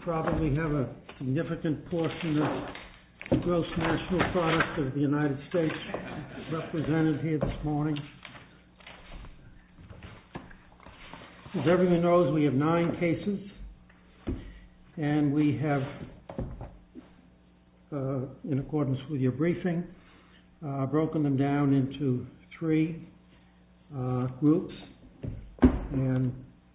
probably have a significant portion of the gross national product of the United States represented here this morning. As everyone knows, we have 9 cases, and we have, in accordance with your briefing, broken them down into 3 groups. And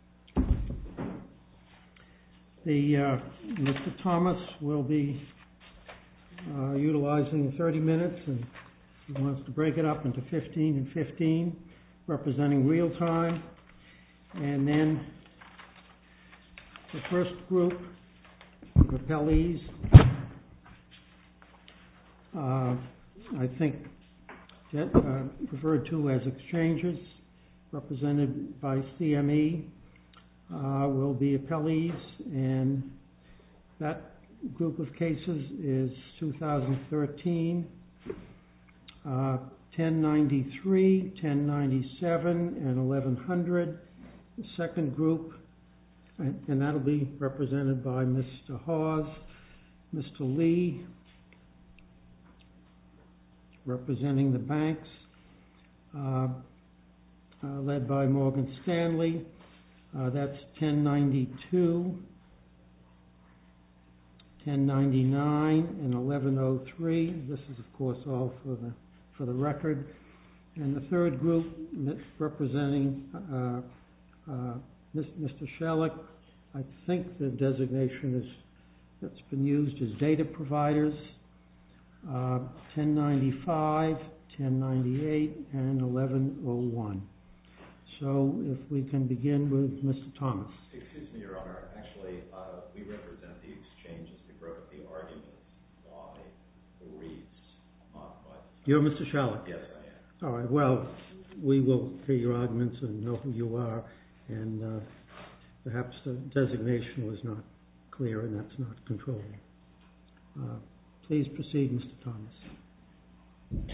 Mr. Thomas will be utilizing 30 minutes, and he wants to break it up into 15 and 15, representing real time. And then the first group of appellees, I think referred to as exchanges, represented by CME, will be appellees, and that group of cases is 2013, 1093, 1097, and 1100. The second group, and that'll be represented by Mr. Hawes, Mr. Lee, representing the banks, led by Morgan Stanley. That's 1092, 1099, and 1103. This is, of course, all for the record. And the third group, representing Mr. Shellick, I think the designation that's been used is data providers, 1095, 1098, and 1101. So if we can begin with Mr. Thomas. Excuse me, Your Honor. Actually, we represent the exchanges. The arguments by the REITs, not by... You're Mr. Shellick? Yes, I am. All right. Well, we will hear your arguments and know who you are, and perhaps the designation was not clear, and that's not controlled. Please proceed, Mr. Thomas.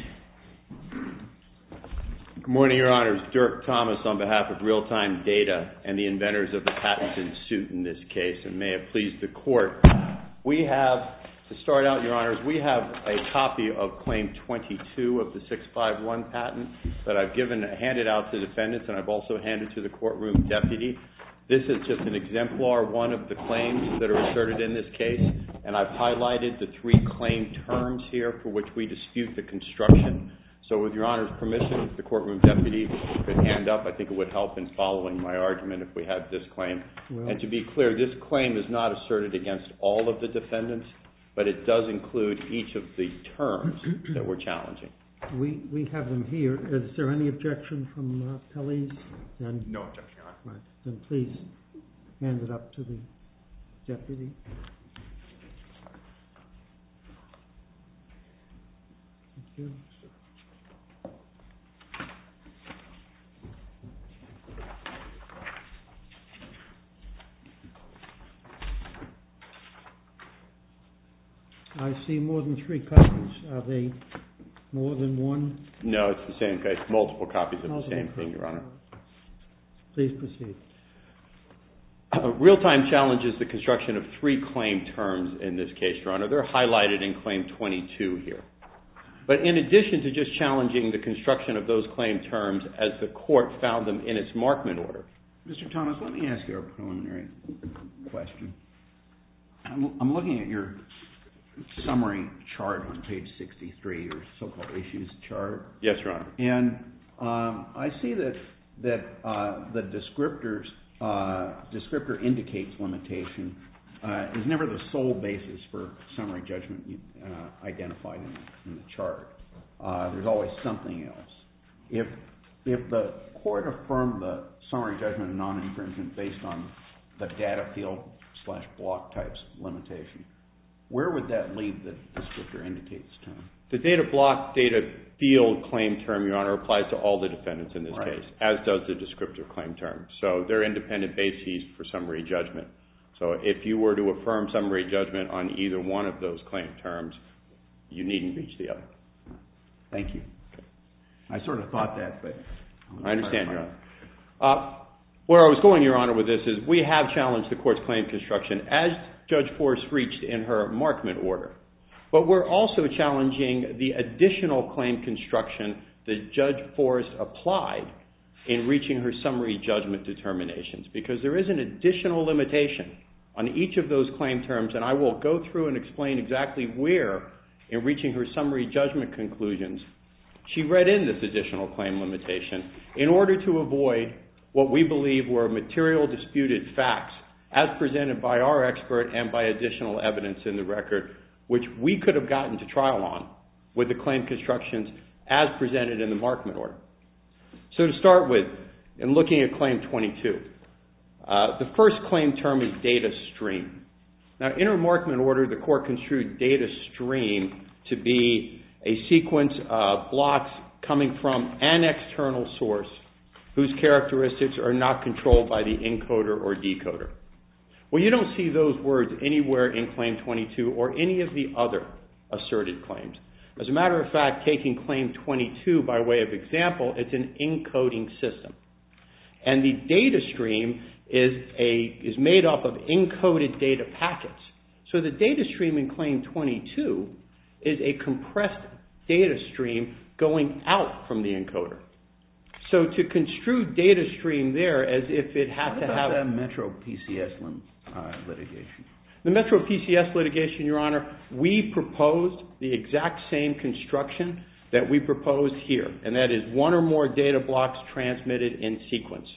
Good morning, Your Honors. Dirk Thomas on behalf of Real-Time Data and the inventors of the patent in suit in this case, and may it please the Court. We have, to start out, Your Honors, we have a copy of Claim 22 of the 651 patent that I've handed out to defendants, and I've also handed to the courtroom deputy. This is just an exemplar one of the claims that are asserted in this case, and I've highlighted the 3 claim terms here for which we dispute the construction. So with Your Honor's permission, if the courtroom deputy could hand up, I think it would help in following my argument if we had this claim. Well, and to be clear, this claim is not asserted against all of the defendants, but it does include each of the terms that we're challenging. We have them here. Is there any objection from appellees? No objection, Your Honor. Right. Then please hand it up to the deputy. Thank you. I see more than 3 copies. Are they more than one? No, it's the same case. Multiple copies of the same thing, Your Honor. Please proceed. Real-Time challenges the construction of 3 claim terms in this case, Your Honor. They're highlighted in Claim 22 here. But in addition to just challenging the construction of those claim terms as the court found them in its markment order. Mr. Thomas, let me ask you a preliminary question. I'm looking at your summary chart on page 63, your so-called issues chart. Yes, Your Honor. And I see that the descriptor indicates limitation is never the sole basis for summary judgment identified in the chart. There's always something else. If the court affirmed the summary judgment of non-infringement based on the data field / block types limitation, where would that leave the descriptor indicates term? The data block, data field claim term, Your Honor, applies to all the defendants in this case, as does the descriptor claim term. So they're independent bases for summary judgment. So if you were to affirm summary judgment on either one of those claim terms, you needn't reach the other. Thank you. I sort of thought that, but... I understand, Your Honor. Where I was going, Your Honor, with this is we have challenged the court's claim construction as Judge Forrest reached in her Markman order. But we're also challenging the additional claim construction that Judge Forrest applied in reaching her summary judgment determinations, because there is an additional limitation on each of those claim terms, and I will go through and explain exactly where, in reaching her summary judgment conclusions, she read in this additional claim limitation in order to avoid what we believe were material disputed facts as presented by our expert and by additional evidence in the record, which we could have gotten to trial on with the claim constructions as presented in the Markman order. So to start with, in looking at Claim 22, the first claim term is data stream. Now, in her Markman order, the court construed data stream to be a sequence of blocks coming from an external source whose characteristics are not controlled by the encoder or decoder. Well, you don't see those words anywhere in Claim 22 or any of the other asserted claims. As a matter of fact, taking Claim 22 by way of example, it's an encoding system. And the data stream is made up of encoded data packets. So the data stream in Claim 22 is a compressed data stream going out from the encoder. So to construe data stream there as if it had to have... What about the Metro PCS litigation? The Metro PCS litigation, Your Honor, we proposed the exact same construction that we proposed here, and that is one or more data blocks transmitted in sequence.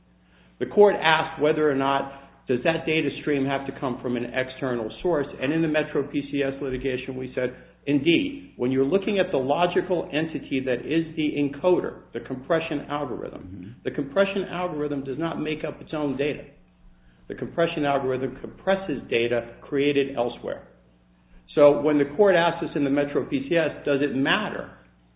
The court asked whether or not does that data stream have to come from an external source, and in the Metro PCS litigation we said, indeed, when you're looking at the logical entity that is the encoder, the compression algorithm, the compression algorithm does not make up its own data. The compression algorithm compresses data created elsewhere. So when the court asked us in the Metro PCS, does it matter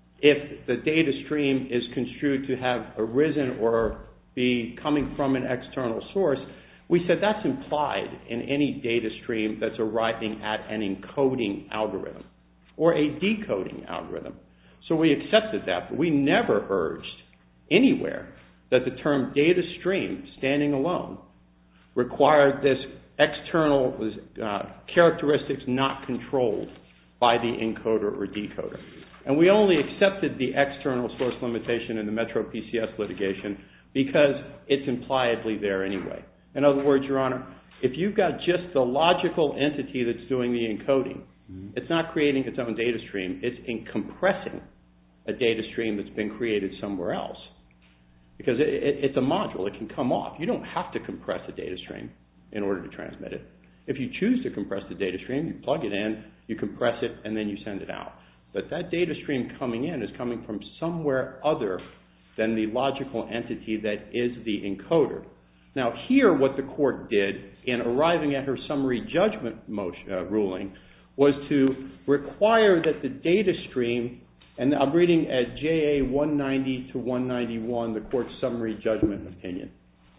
if the data stream is construed to have arisen or be coming from an external source, we said that's implied in any data stream that's arriving at an encoding algorithm or a decoding algorithm. So we accepted that, but we never urged anywhere that the term data stream, standing alone, required this external characteristics not controlled by the encoder or decoder. And we only accepted the external source limitation in the Metro PCS litigation because it's impliedly there anyway. In other words, Your Honor, if you've got just the logical entity that's doing the encoding, it's not creating its own data stream, it's compressing a data stream that's been created somewhere else. Because it's a module, it can come off. You don't have to compress a data stream in order to transmit it. If you choose to compress the data stream, you plug it in, you compress it, and then you send it out. But that data stream coming in is coming from somewhere other than the logical entity that is the encoder. Now here what the court did in arriving at her summary judgment ruling was to require that the data stream, and I'm reading at JA 190 to 191, the court's summary judgment opinion,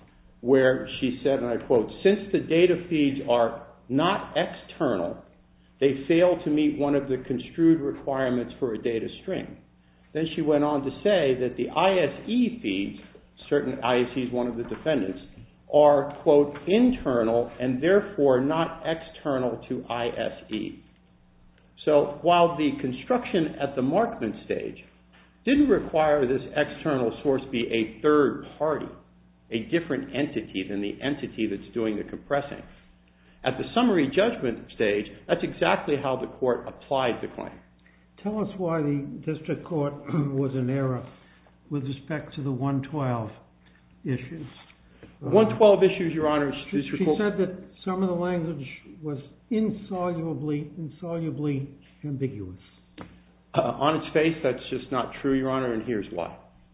where she said, and I quote, since the data feeds are not external, they fail to meet one of the construed requirements for a data stream. Then she went on to say that the ISE feeds, certain ISEs, one of the defendants, are, quote, internal and therefore not external to ISE. So while the construction at the Markman stage didn't require this external source be a third party, a different entity than the entity that's doing the compressing, at the summary judgment stage, that's exactly how the court applied the claim. Tell us why the district court was in error with respect to the 112 issues. 112 issues, Your Honor. She said that some of the language was insolubly ambiguous. On its face, that's just not true, Your Honor, and here's why.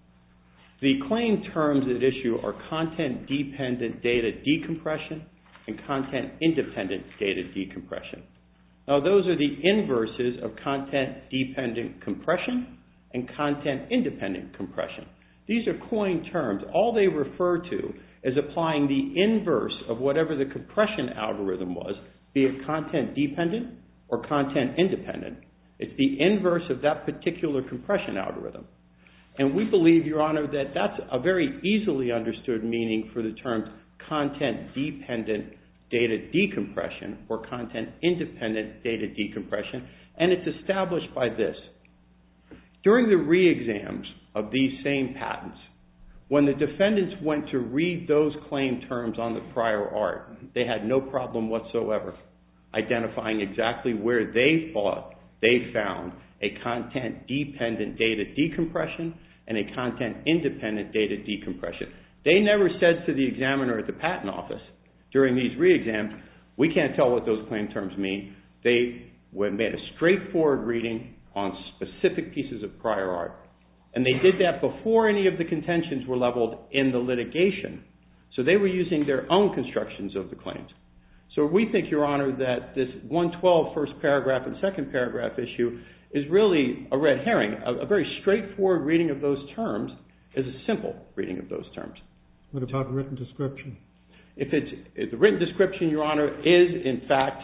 The claim terms at issue are content-dependent data decompression and content-independent data decompression. Now, those are the inverses of content-dependent compression and content-independent compression. These are coined terms. All they refer to is applying the inverse of whatever the compression algorithm was, be it content-dependent or content-independent. It's the inverse of that particular compression algorithm. And we believe, Your Honor, that that's a very easily understood meaning for the term content-dependent data decompression or content-independent data decompression, and it's established by this. During the re-exams of these same patents, when the defendants went to read those claim terms on the prior art, they had no problem whatsoever identifying exactly where they thought they found a content-dependent data decompression and a content-independent data decompression. They never said to the examiner at the patent office during these re-exams, we can't tell what those claim terms mean. They made a straightforward reading on specific pieces of prior art. And they did that before any of the contentions were leveled in the litigation. So they were using their own constructions of the claims. So we think, Your Honor, that this 112 first paragraph and second paragraph issue is really a red herring. A very straightforward reading of those terms is a simple reading of those terms. What about written description? If the written description, Your Honor, is in fact,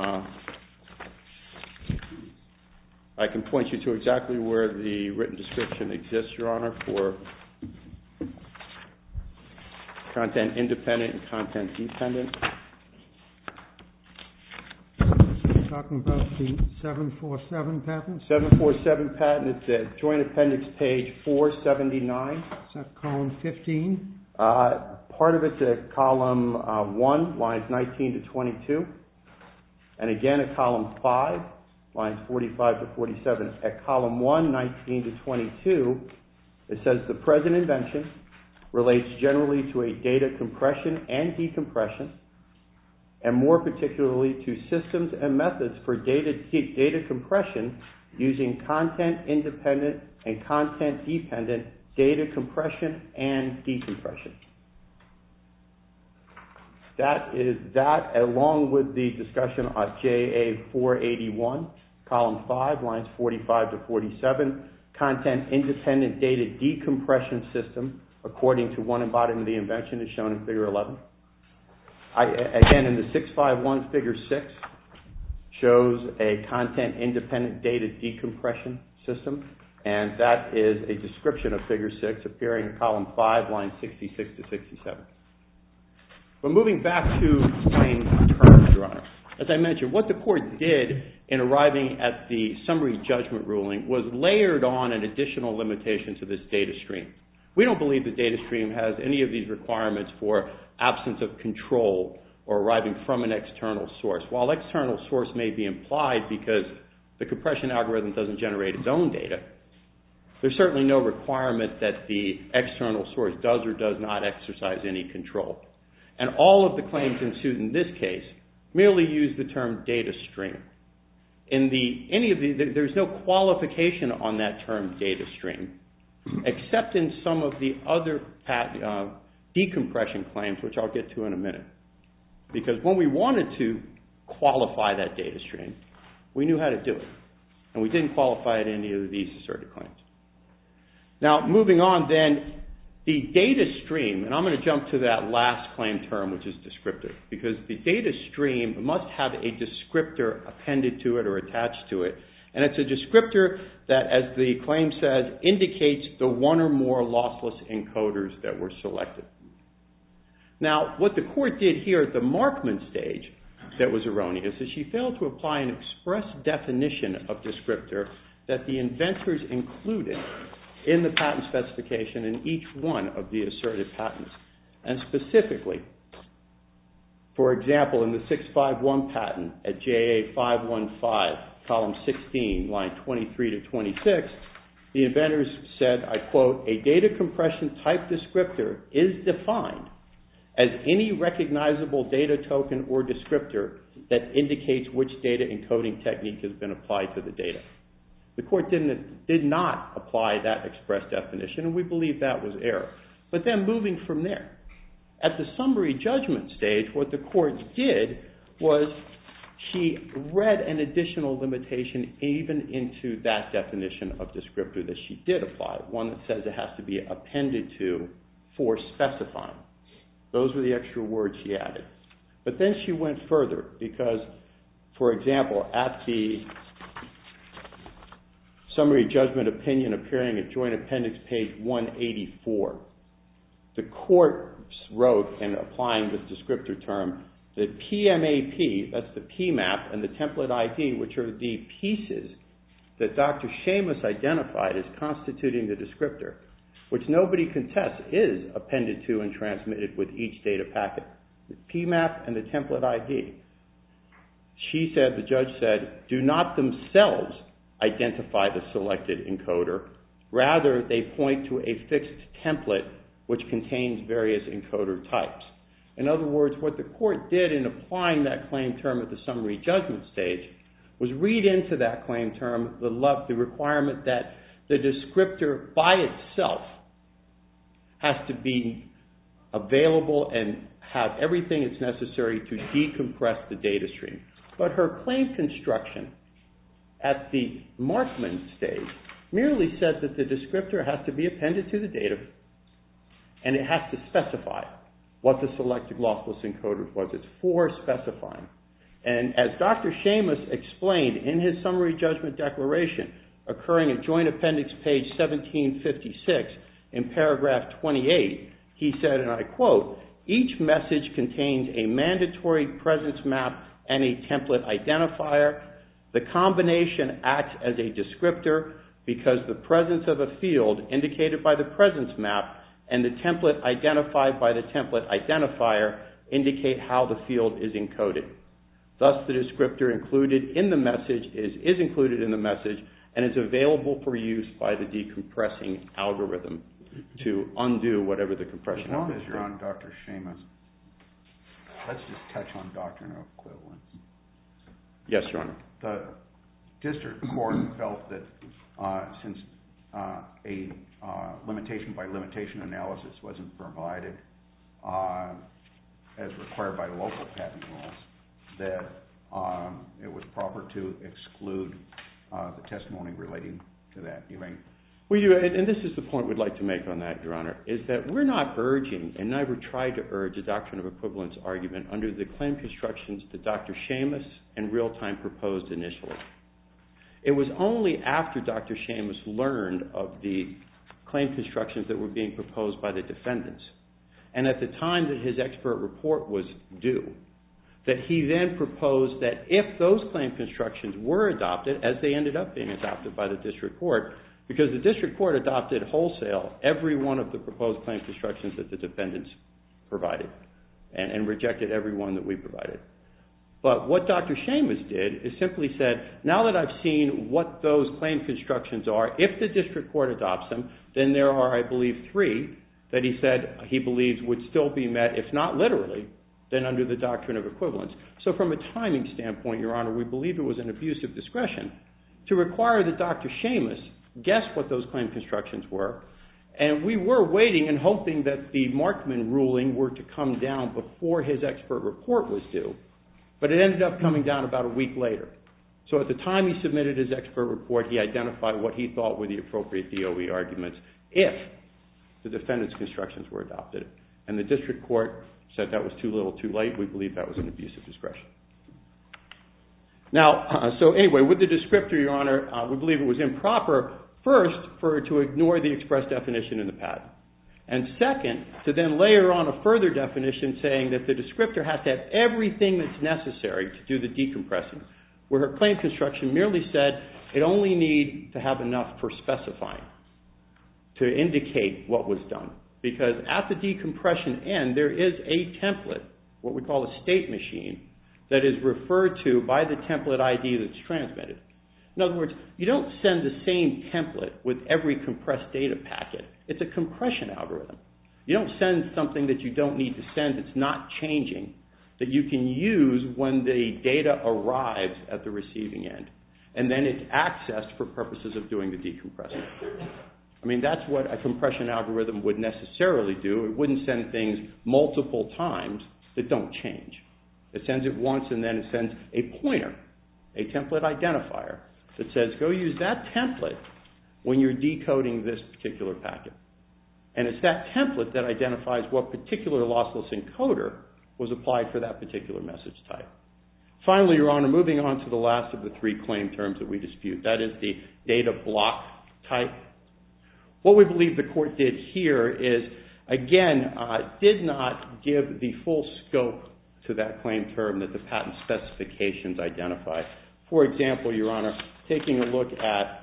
I can point you to exactly where the written description exists, Your Honor, for content independent and content dependent. Talking about the 747 patent? 747 patent, it's at Joint Appendix page 479. Is that column 15? Part of it's at column 1, lines 19 to 22. And again at column 5, lines 45 to 47. At column 1, 19 to 22, it says the present invention relates generally to a data compression and decompression, and more particularly to systems and methods for data compression using content-independent and content-dependent data compression and decompression. That is that, along with the discussion on JA 481, column 5, lines 45 to 47, content-independent data decompression system, according to one embodiment of the invention, is shown in Figure 11. Again, in the 651, Figure 6 shows a content-independent data decompression system, and that is a description of Figure 6 appearing in column 5, lines 66 to 67. But moving back to claim terms, Your Honor, as I mentioned, what the court did in arriving at the summary judgment ruling was layered on an additional limitation to this data stream. We don't believe the data stream has any of these requirements for absence of control or arriving from an external source. While external source may be implied because the compression algorithm doesn't generate its own data, there's certainly no requirement that the external source does or does not exercise any control. And all of the claims in suit in this case merely use the term data stream. There's no qualification on that term data stream, except in some of the other decompression claims, which I'll get to in a minute. Because when we wanted to qualify that data stream, we knew how to do it. And we didn't qualify it in any of these asserted claims. Now, moving on then, the data stream, and I'm going to jump to that last claim term, which is descriptive, because the data stream must have a descriptor appended to it or attached to it. And it's a descriptor that, as the claim says, indicates the one or more lossless encoders that were selected. Now, what the court did here at the Markman stage that was erroneous is she failed to apply an express definition of descriptor that the inventors included in the patent specification in each one of the asserted patents. And specifically, for example, in the 651 patent at JA 515, column 16, line 23 to 26, the inventors said, I quote, a data compression type descriptor is defined as any recognizable data token or descriptor that indicates which data encoding technique has been applied to the data. The court did not apply that express definition, and we believe that was error. But then moving from there, at the summary judgment stage, what the court did was she read an additional limitation even into that definition of descriptor that she did apply, one that says it has to be appended to for specifying. Those were the extra words she added. But then she went further because, for example, at the summary judgment opinion appearing at Joint Appendix page 184. The court wrote, in applying this descriptor term, that PMAP, that's the PMAP, and the template ID, which are the pieces that Dr. Seamus identified as constituting the descriptor, which nobody contests is appended to and transmitted with each data packet. The PMAP and the template ID. She said, the judge said, do not themselves identify the selected encoder. Rather, they point to a fixed template which contains various encoder types. In other words, what the court did in applying that claim term at the summary judgment stage was read into that claim term the requirement that the descriptor by itself has to be available and have everything it's necessary to decompress the data stream. But her claim construction at the Markman stage merely said that the descriptor has to be appended to the data and it has to specify what the selected lossless encoder was. It's for specifying. And as Dr. Seamus explained in his summary judgment declaration occurring at Joint Appendix page 1756 in paragraph 28, he said, and I quote, each message contains a mandatory presence map and a template identifier. The combination acts as a descriptor because the presence of a field indicated by the presence map and the template identified by the template identifier indicate how the field is encoded. Thus, the descriptor included in the message is included in the message and is available for use by the decompressing algorithm to undo whatever the compression. As long as you're on Dr. Seamus, let's just touch on doctrine of equivalence. Yes, Your Honor. The district court felt that since a limitation by limitation analysis wasn't provided as required by local patent rules, that it was proper to exclude the testimony relating to that. We do, and this is the point we'd like to make on that, Your Honor, is that we're not urging and never tried to urge a doctrine of equivalence argument under the claim constructions that Dr. Seamus and Realtime proposed initially. It was only after Dr. Seamus learned of the claim constructions that were being proposed by the defendants, and at the time that his expert report was due, that he then proposed that if those claim constructions were adopted, as they ended up being adopted by the district court, because the district court adopted wholesale every one of the proposed claim constructions that the defendants provided and rejected every one that we provided. But what Dr. Seamus did is simply said, now that I've seen what those claim constructions are, if the district court adopts them, then there are, I believe, 3 that he said he believes would still be met, if not literally, then under the doctrine of equivalence. So from a timing standpoint, Your Honor, we believe it was an abuse of discretion to require that Dr. Seamus guess what those claim constructions were, and we were waiting and hoping that the Markman ruling were to come down before his expert report was due, but it ended up coming down about a week later. So at the time he submitted his expert report, he identified what he thought were the appropriate DOE arguments if the defendant's constructions were adopted, and the district court said that was too little too late. We believe that was an abuse of discretion. Now, so anyway, with the descriptor, Your Honor, we believe it was improper, first, for to ignore the express definition in the patent, and second, to then layer on a further definition saying that the descriptor has to have everything that's necessary to do the decompressing, where her claim construction merely said it only needs to have enough for specifying to indicate what was done. Because at the decompression end, there is a template, what we call a state machine, that is referred to by the template ID that's transmitted. In other words, you don't send the same template with every compressed data packet. It's a compression algorithm. You don't send something that you don't need to send that's not changing, that you can use when the data arrives at the receiving end. And then it's accessed for purposes of doing the decompressing. I mean, that's what a compression algorithm would necessarily do. It wouldn't send things multiple times that don't change. It sends it once and then it sends a pointer, a template identifier, that says go use that template when you're decoding this particular packet. And it's that template that identifies what particular lossless encoder was applied for that particular message type. Finally, Your Honor, moving on to the last of the three claim terms that we dispute, that is the data block type. What we believe the court did here is, again, did not give the full scope to that claim term that the patent specifications identify. For example, Your Honor, taking a look at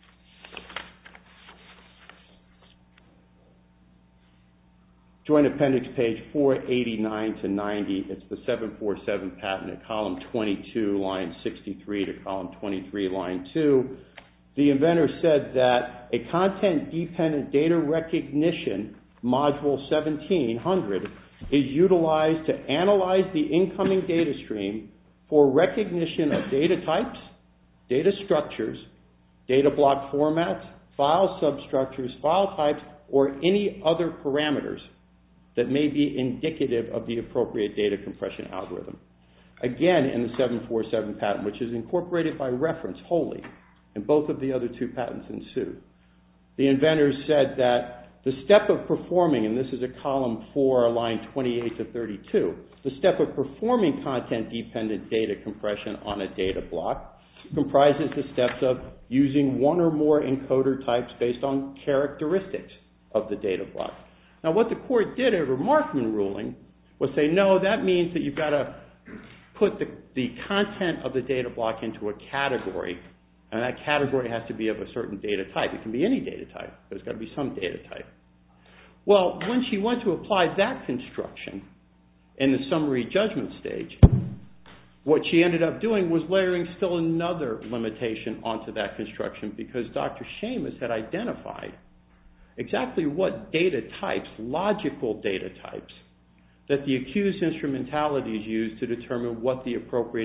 Joint Appendix page 489 to 90, it's the 747 patent at column 22, line 63 to column 23, line 2. The inventor said that a content-dependent data recognition module 1700 is utilized to analyze the incoming data stream for recognition of data types, data structures, data block formats, file substructures, file types, or any other parameters that may be indicative of the appropriate data compression algorithm. Again, in the 747 patent, which is incorporated by reference wholly in both of the other two patents in suit, the inventor said that the step of performing, and this is at column 4, line 28 to 32, the step of performing content-dependent data compression on a data block comprises the steps of using one or more encoder types based on characteristics of the data block. Now, what the court did at a Markman ruling was say, no, that means that you've got to put the content of the data block into a category, and that category has to be of a certain data type. It can be any data type. There's got to be some data type. Well, when she went to apply that construction in the summary judgment stage, what she ended up doing was layering still another limitation onto that construction, because Dr. Seamus had identified exactly what data types, logical data types, that the accused instrumentalities used to determine what the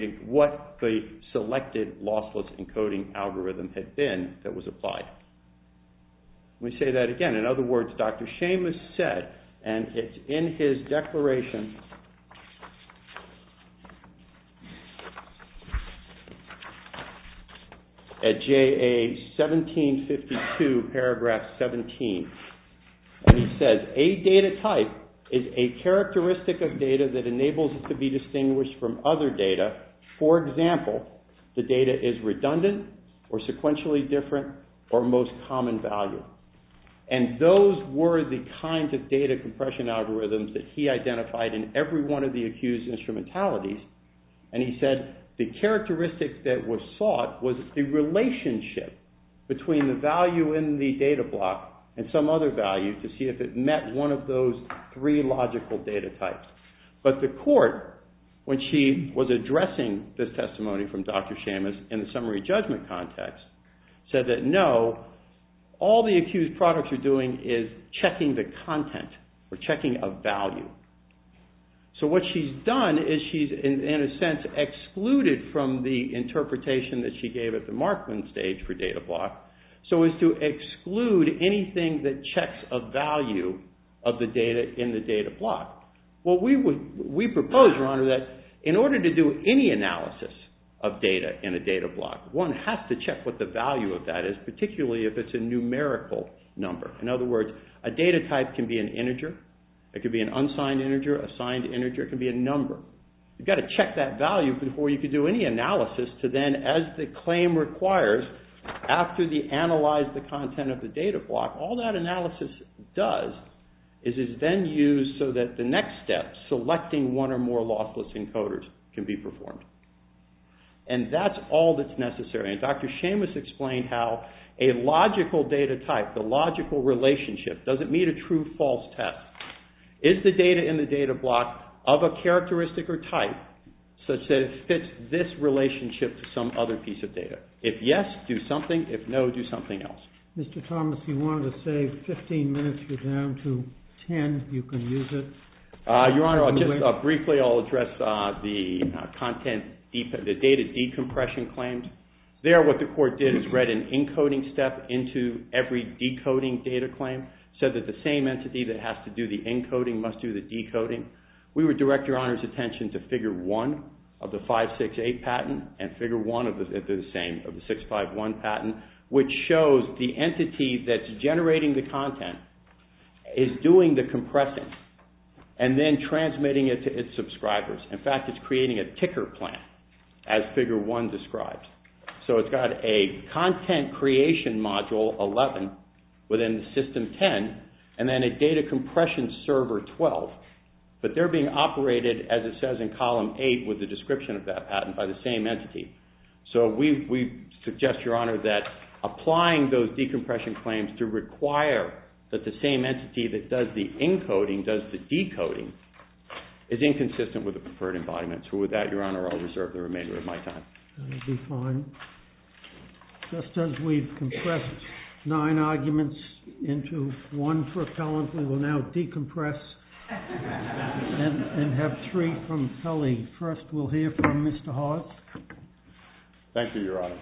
selected lossless encoding algorithm had been that was applied. Let me say that again. In other words, Dr. Seamus said, and it's in his declaration at JA 1752, paragraph 17, and he says, a data type is a characteristic of data that enables it to be distinguished from other data. For example, the data is redundant or sequentially different or most common value. And those were the kinds of data compression algorithms that he identified in every one of the accused instrumentalities. And he said the characteristic that was sought was the relationship between the value in the data block and some other value to see if it met one of those three logical data types. But the court, when she was addressing this testimony from Dr. Seamus in the summary judgment context, said that no, all the accused products are doing is checking the content or checking a value. So what she's done is she's, in a sense, excluded from the interpretation that she gave at the Markman stage for data block, so as to exclude anything that checks a value of the data in the data block. Well, we propose, Your Honor, that in order to do any analysis of data in a data block, one has to check what the value of that is, particularly if it's a numerical number. In other words, a data type can be an integer, it could be an unsigned integer, a signed integer, it can be a number. You've got to check that value before you can do any analysis to then, as the claim requires, after you analyze the content of the data block, all that analysis does is then used so that the next step, selecting one or more lossless encoders, can be performed. And that's all that's necessary. And Dr. Seamus explained how a logical data type, the logical relationship, doesn't meet a true-false test. Is the data in the data block of a characteristic or type such that it fits this relationship to some other piece of data? If yes, do something. If no, do something else. Mr. Thomas, you wanted to save 15 minutes. You're down to 10. You can use it. Your Honor, I'll briefly address the the data decompression claims. There, what the court did is read an encoding step into every decoding data claim, said that the same entity that has to do the encoding must do the decoding. We would direct Your Honor's attention to Figure 1 of the 568 patent and Figure 1 of the 651 patent, which shows the entity that's generating the content is doing the compressing and then transmitting it to its subscribers. In fact, it's creating a ticker plan as Figure 1 describes. So it's got a content creation module 11 within the system 10, and then a data compression server 12. But they're being operated, as it says in column 8 with the description of that patent, by the same entity. So we suggest, Your Honor, that applying those decompression claims to require that the same entity that does the encoding does the decoding is inconsistent with the preferred embodiment. So with that, Your Honor, I'll reserve the remainder of my time. That'll be fine. Just as we've compressed 9 arguments into one for appellant, we will now decompress and have 3 from Pelley. First, we'll hear from Mr. Hawes. Thank you, Your Honor.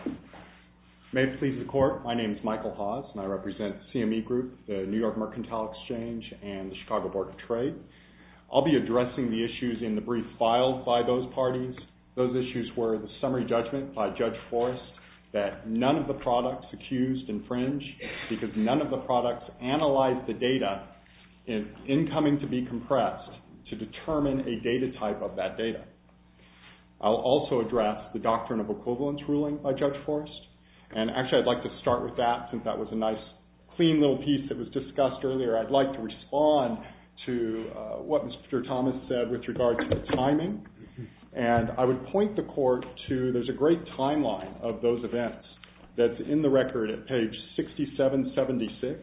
May it please the Court, my name is Michael Hawes, and I represent CME Group, the New York Mercantile Exchange, and the Chicago Board of Trade. I'll be addressing the issues in the brief filed by those parties. Those issues were the summary judgment by Judge Forrest that none of the products accused infringe because none of the products analyzed the data incoming to be compressed to determine a data type of that data. I'll also address the doctrine of equivalence ruling by Judge Forrest. And actually, I'd like to start with that since that was a nice, clean little piece that was discussed earlier. I'd like to respond to what Mr. Thomas said with regard to the timing. And I would point the Court to, there's a great timeline of those events that's in the record at page 6776.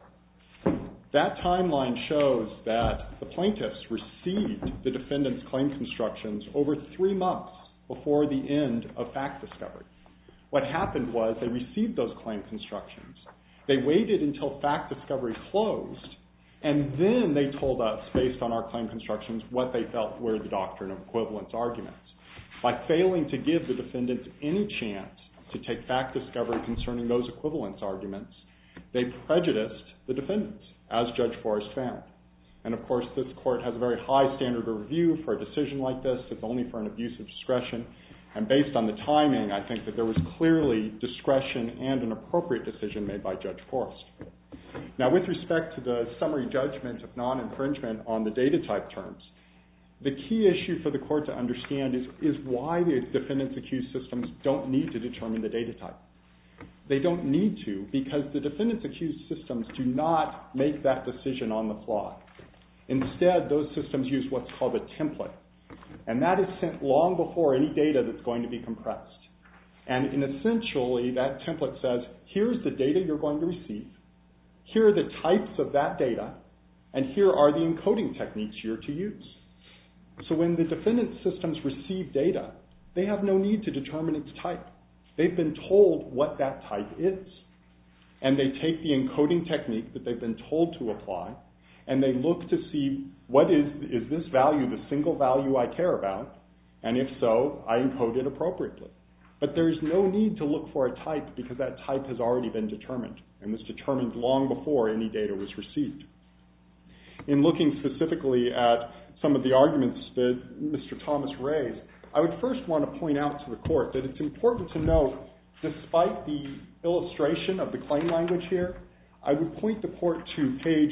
That timeline shows that the plaintiffs received the defendant's claim constructions over 3 months before the end of fact discovery. What happened was they received those claim constructions. They waited until fact discovery closed, and then they told us, based on our claim constructions, what they felt were the doctrine of equivalence arguments. By failing to give the defendants any chance to take fact discovery concerning those equivalence arguments, they prejudiced the defendants, as Judge Forrest found. And of course, this Court has a very high standard of review for a decision like this. It's only for an abuse of discretion. And based on the timing, I think that there was clearly discretion and an appropriate decision made by Judge Forrest. Now, with respect to the summary judgment of non-infringement on the data type terms, the key issue for the Court to understand is why the defendants' accused systems don't need to determine the data type. They don't need to because the defendants' accused systems do not make that decision on the fly. Instead, those systems use what's called a template. And that is sent long before any data that's going to be compressed. And essentially, that template says, here's the data you're going to receive, here are the types of that data, and here are the encoding techniques you're to use. So when the defendant's systems receive data, they have no need to determine its type. They've been told what that type is. And they take the encoding technique that they've been told to apply, and they look to see what is this value the single value I care about, and if so, I encode it appropriately. But there's no need to look for a type because that type has already been determined and was determined long before any data was received. In looking specifically at some of the arguments that Mr. Thomas raised, I would first want to point out to the Court that it's important to note, despite the illustration of the claim language here, I would point the Court to page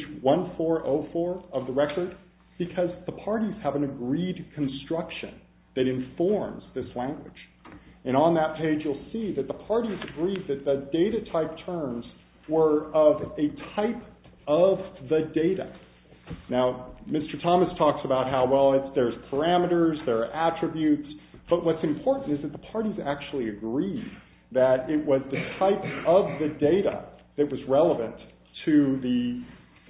1404 of the record because the parties have an agreed construction that informs this language. And on that page you'll see that the parties agreed that the data type terms were of a type of the data. Now, Mr. Thomas talks about how, well, there's parameters, there are attributes, but what's important is that the parties actually agreed that it was the type of the data that was relevant to the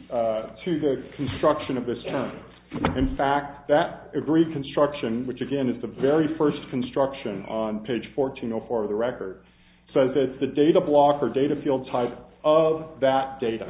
construction of this term. In fact, that agreed construction, which again is the very first construction on page 1404 of the record, says that it's the data block or data field type of that data.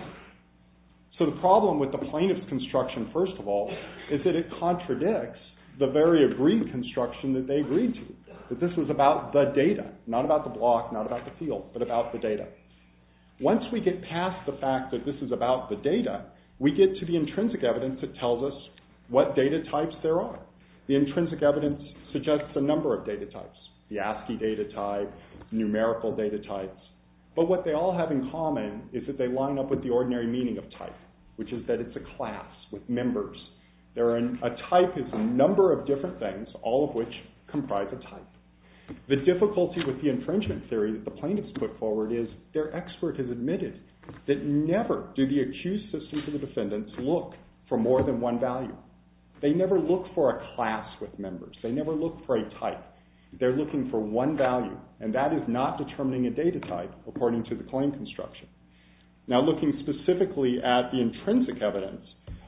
So the problem with the plaintiff's construction, first of all, is that it contradicts the very agreed construction that they agreed to, that this was about the data, not about the block, not about the field, but about the data. Once we get past the fact that this is about the data, we get to the intrinsic evidence that tells us what data types there are. The intrinsic evidence suggests a number of data types, the ASCII data type, numerical data types. But what they all have in common is that they line up with the ordinary meaning of type, which is that it's a class with members. A type is a number of different things, all of which comprise a type. The difficulty with the infringement theory that the plaintiffs put forward is their expert has admitted that never do the accused systems of the defendants look for more than one value. They never look for a class with members. They never look for a type. They're looking for one value, and that is not determining a data type according to the claim construction. Now, looking specifically at the intrinsic evidence,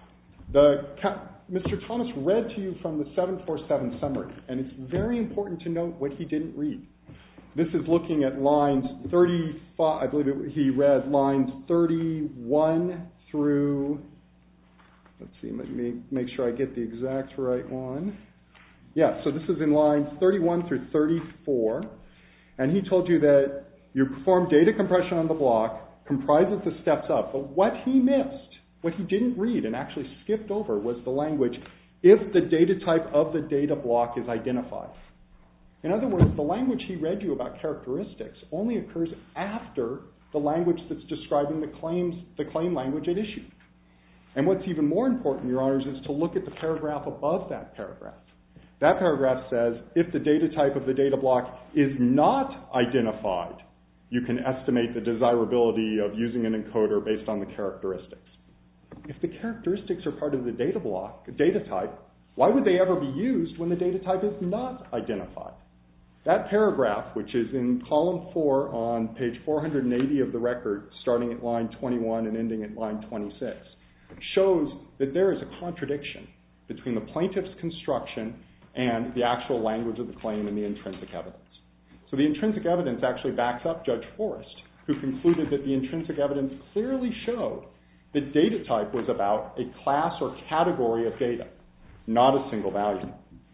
Mr. Thomas read to you from the 747 summary, and it's very important to note what he didn't read. This is looking at lines 35, I believe he read lines 31 through, let's see, let me make sure I get the exact right one. Yeah, so this is in lines 31 through 34, and he told you that you perform data compression on the block, comprises the steps up, but what he missed, what he didn't read and actually skipped over was the language, if the data type of the data block is identified. In other words, the language he read you about characteristics only occurs after the language that's describing the claim language at issue. And what's even more important, Your Honors, is to look at the paragraph above that paragraph. That paragraph says, if the data type of the data block is not identified, you can estimate the desirability of using an encoder based on the characteristics. If the characteristics are part of the data block, data type, why would they ever be used when the data type is not identified? That paragraph, which is in column 4 on page 480 of the record, starting at line 21 and ending at line 26, shows that there is a contradiction between the plaintiff's construction and the actual language of the claim and the intrinsic evidence. So the intrinsic evidence actually backs up Judge Forrest, who concluded that the intrinsic evidence clearly showed that data type was about a class or category of data, not a single value.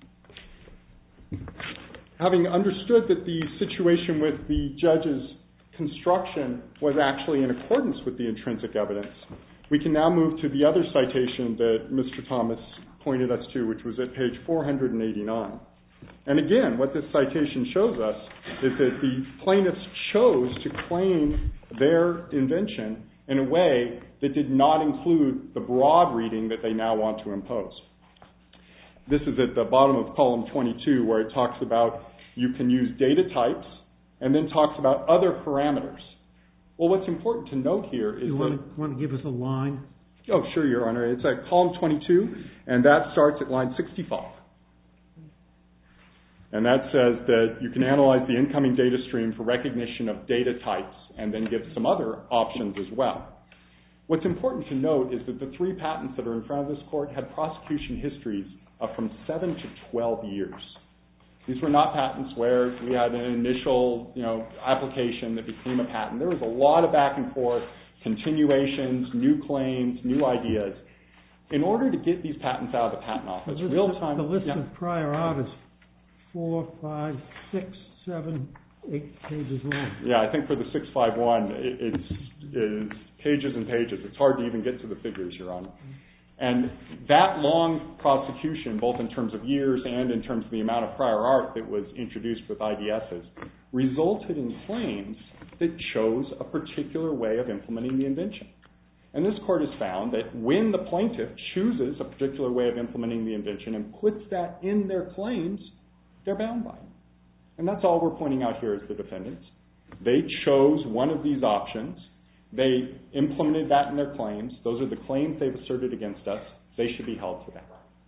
Having understood that the situation with the judge's construction was actually in accordance with the intrinsic evidence, we can now move to the other citation that Mr. Thomas pointed us to, which was at page 489. And again, what this citation shows us is that the plaintiffs chose to claim their invention in a way that did not include the broad reading that they now want to impose. This is at the bottom of column 22, where it talks about you can use data types and then talks about other parameters. Well, what's important to note here is you want to give us a line? Oh, sure, Your Honor. It's at column 22, and that starts at line 65. And that says that you can analyze the incoming data stream for recognition of data types and then give some other options as well. What's important to note is that the 3 patents that are in front of this court had prosecution histories of from 7 to 12 years. These were not patents where we had an initial application that became a patent. There was a lot of back and forth, continuations, new claims, new ideas. In order to get these patents out of the patent office, real-time... The list of prior art is 4, 5, 6, 7, 8 pages long. Yeah, I think for the 651, it's pages and pages. It's hard to even get to the figures, Your Honor. And that long prosecution, both in terms of years and in terms of the amount of prior art that was introduced with IDSs, resulted in claims that chose a particular way of implementing the invention. And this court has found that when the plaintiff chooses a particular way of implementing the invention and puts that in their claims, they're bound by it. And that's all we're pointing out here as the defendants. They chose one of these options. They implemented that in their claims. Those are the claims they've asserted against us. They should be held to that.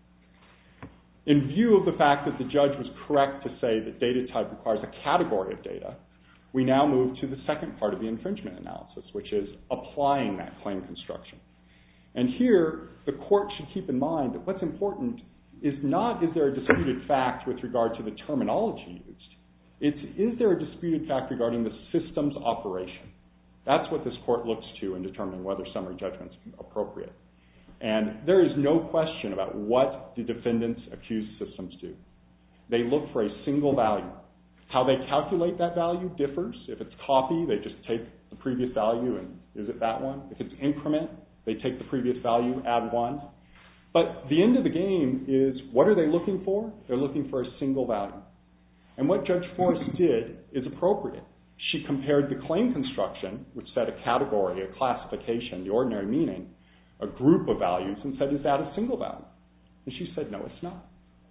In view of the fact that the judge was correct to say that data type requires a category of data, we now move to the second part of the infringement analysis, which is applying that claim construction. And here, the court should keep in mind that what's important is not is there a disputed fact with regard to the terminology used. It's is there a disputed fact regarding the system's operation. That's what this court looks to in determining whether summary judgment is appropriate. And there is no question about what the defendants' accused systems do. They look for a single value. How they calculate that value differs. If it's copy, they just take the previous value and is it that one? If it's increment, they take the previous value, add 1. But the end of the game is, what are they looking for? They're looking for a single value. And what Judge Forrest did is appropriate. She compared the claim construction, which said a category, a classification, the ordinary meaning, a group of values, and said, is that a single value? And she said, no, it's not.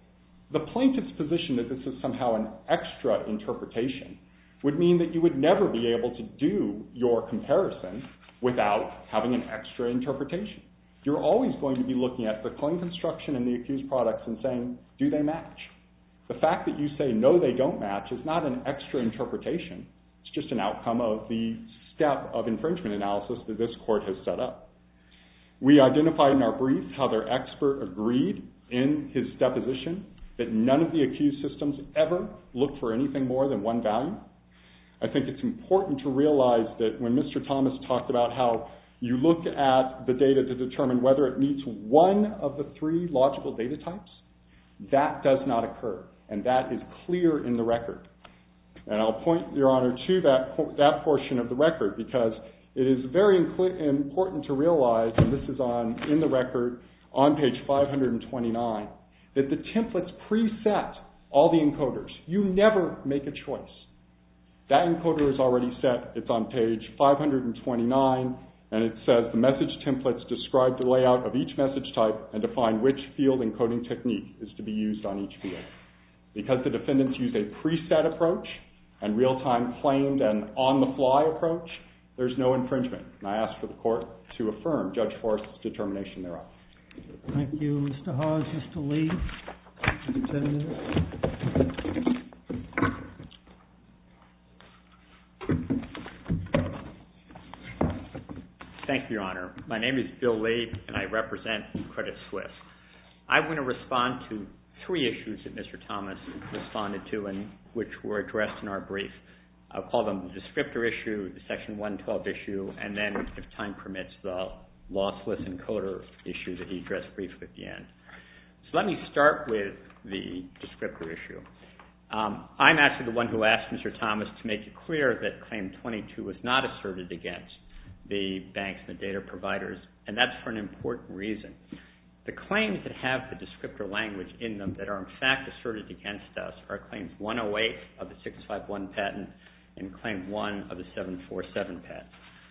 The plaintiff's position that this is somehow an extra interpretation would mean that you would never be able to do your comparison without having an extra interpretation. You're always going to be looking at the claim construction and the accused products and saying, do they match? The fact that you say, no, they don't match is not an extra interpretation. It's just an outcome of the step of infringement analysis that this court has set up. We identified in our brief how their expert agreed in his deposition that none of the accused systems ever looked for anything more than one value. I think it's important to realize that when Mr. Thomas talked about how you look at the data to determine whether it meets one of the three logical data types, that does not occur, and that is clear in the record. And I'll point, Your Honor, to that portion of the record because it is very important to realize, and this is in the record on page 529, that the templates preset all the encoders. You never make a choice. That encoder is already set. It's on page 529, and it says the message templates describe the layout of each message type and define which field encoding technique is to be used on each field. Because the defendants use a preset approach and real-time claimed and on-the-fly approach, there's no infringement. And I ask for the court to affirm Judge Forrest's determination thereof. Thank you, Mr. Hawes. Mr. Lee, 10 minutes. Thank you, Your Honor. My name is Bill Lee, and I represent Credit Suisse. I'm going to respond to three issues that Mr. Thomas responded to and which were addressed in our brief. I'll call them the descriptor issue, the Section 112 issue, and then, if time permits, the lossless encoder issue that he addressed briefly at the end. So let me start with the descriptor issue. I'm actually the one who asked Mr. Thomas to make it clear that Claim 22 was not asserted against the banks and the data providers, and that's for an important reason. The claims that have the descriptor language in them that are in fact asserted against us are Claims 108 of the 651 patent and Claim 1 of the 747 patent.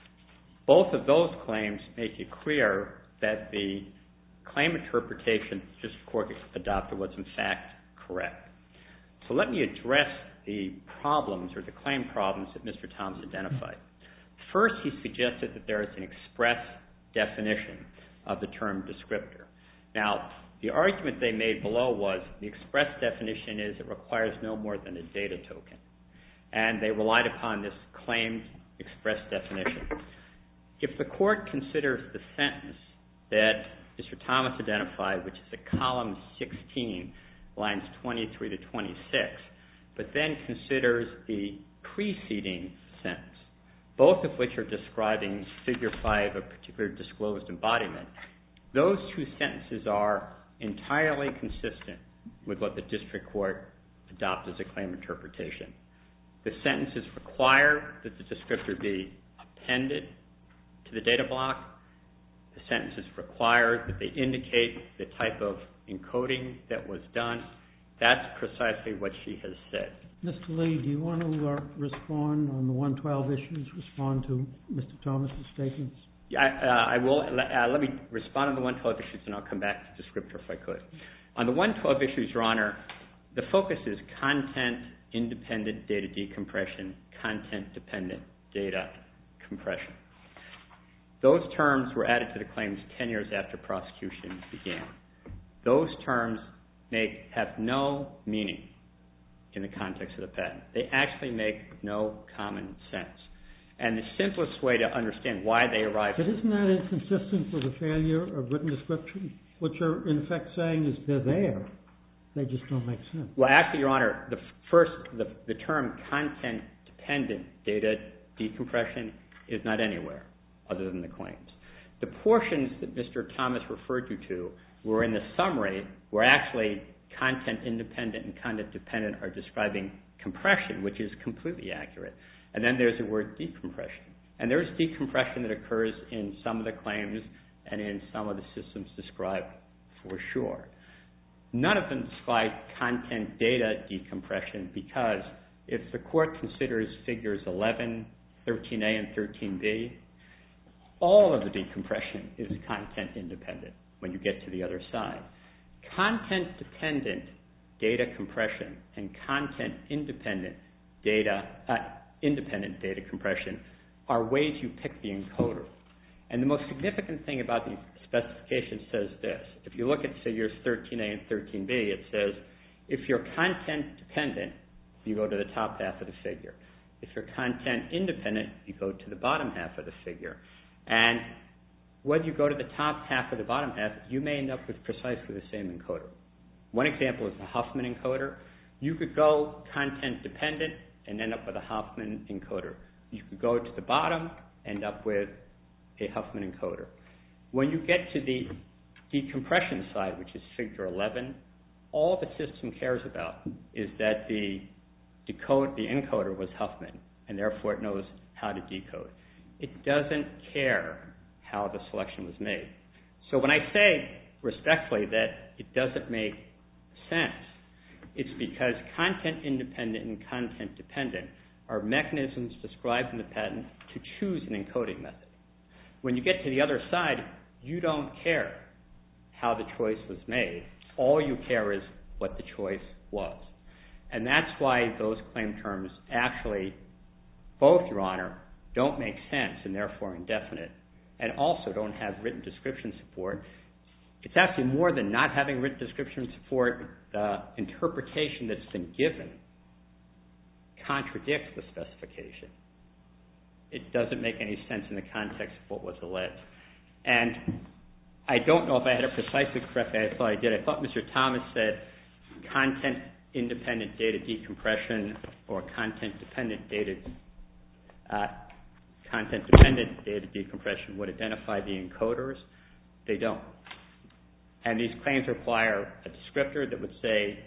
Both of those claims make it clear that the claim interpretation the district court adopted was in fact correct. So let me address the problems or the claim problems that Mr. Thomas identified. First, he suggested that there is an express definition of the term descriptor. Now, the argument they made below was the express definition is it requires no more than a data token. And they relied upon this claimed express definition. If the court considers the sentence that Mr. Thomas identified, which is at column 16, lines 23 to 26, but then considers the preceding sentence, both of which are describing Figure 5, a particular disclosed embodiment, those two sentences are entirely consistent with what the district court adopted as a claim interpretation. The sentences require that the descriptor be appended to the data block. The sentences require that they indicate the type of encoding that was done. That's precisely what she has said. Mr. Lee, do you want to respond on the 112 issues, respond to Mr. Thomas's statements? Yeah, I will. Let me respond on the 112 issues, and I'll come back to descriptor if I could. On the 112 issues, Your Honor, the focus is content-independent data decompression, content-dependent data compression. Those terms were added to the claims 10 years after prosecution began. Those terms have no meaning in the context of the patent. They actually make no common sense. And the simplest way to understand why they arrived... But isn't that inconsistent with the failure of written description? What you're in effect saying is they're there. They just don't make sense. Well, actually, Your Honor, the term content-dependent data decompression is not anywhere other than the claims. The portions that Mr. Thomas referred you to were in the summary where actually content-independent and content-dependent are describing compression, which is completely accurate. And then there's the word decompression. And there's decompression that occurs in some of the claims and in some of the systems described for sure. None of them describe content data decompression because if the court considers figures 11, 13A, and 13B, all of the decompression is content independent when you get to the other side. Content dependent data compression and content-independent data compression are ways you pick the encoder. And the most significant thing about the specification says this. If you look at figures 13A and 13B, it says if you're content-dependent, you go to the top half of the figure. If you're content-independent, you go to the bottom half of the figure. And whether you go to the top half or the bottom half, you may end up with precisely the same encoder. One example is the Huffman encoder. You could go content-dependent and end up with a Huffman encoder. You could go to the bottom, end up with a Huffman encoder. When you get to the decompression side, which is figure 11, all the system cares about is that the encoder was Huffman, and therefore it knows how to decode. It doesn't care how the selection was made. So when I say respectfully that it doesn't make sense, it's because content-independent and content-dependent are mechanisms described in the patent to choose an encoding method. When you get to the other side, you don't care how the choice was made. All you care is what the choice was. And that's why those claim terms actually, both, Your Honor, don't make sense and therefore indefinite, and also don't have written description support. It's actually more than not having written description support. The interpretation that's been given contradicts the specification. It doesn't make any sense in the context of what was alleged. And I don't know if I had it precisely correctly. I thought I did. I thought Mr. Thomas said content-independent data decompression or content-dependent data decompression would identify the encoders. They don't. And these claims require a descriptor that would say,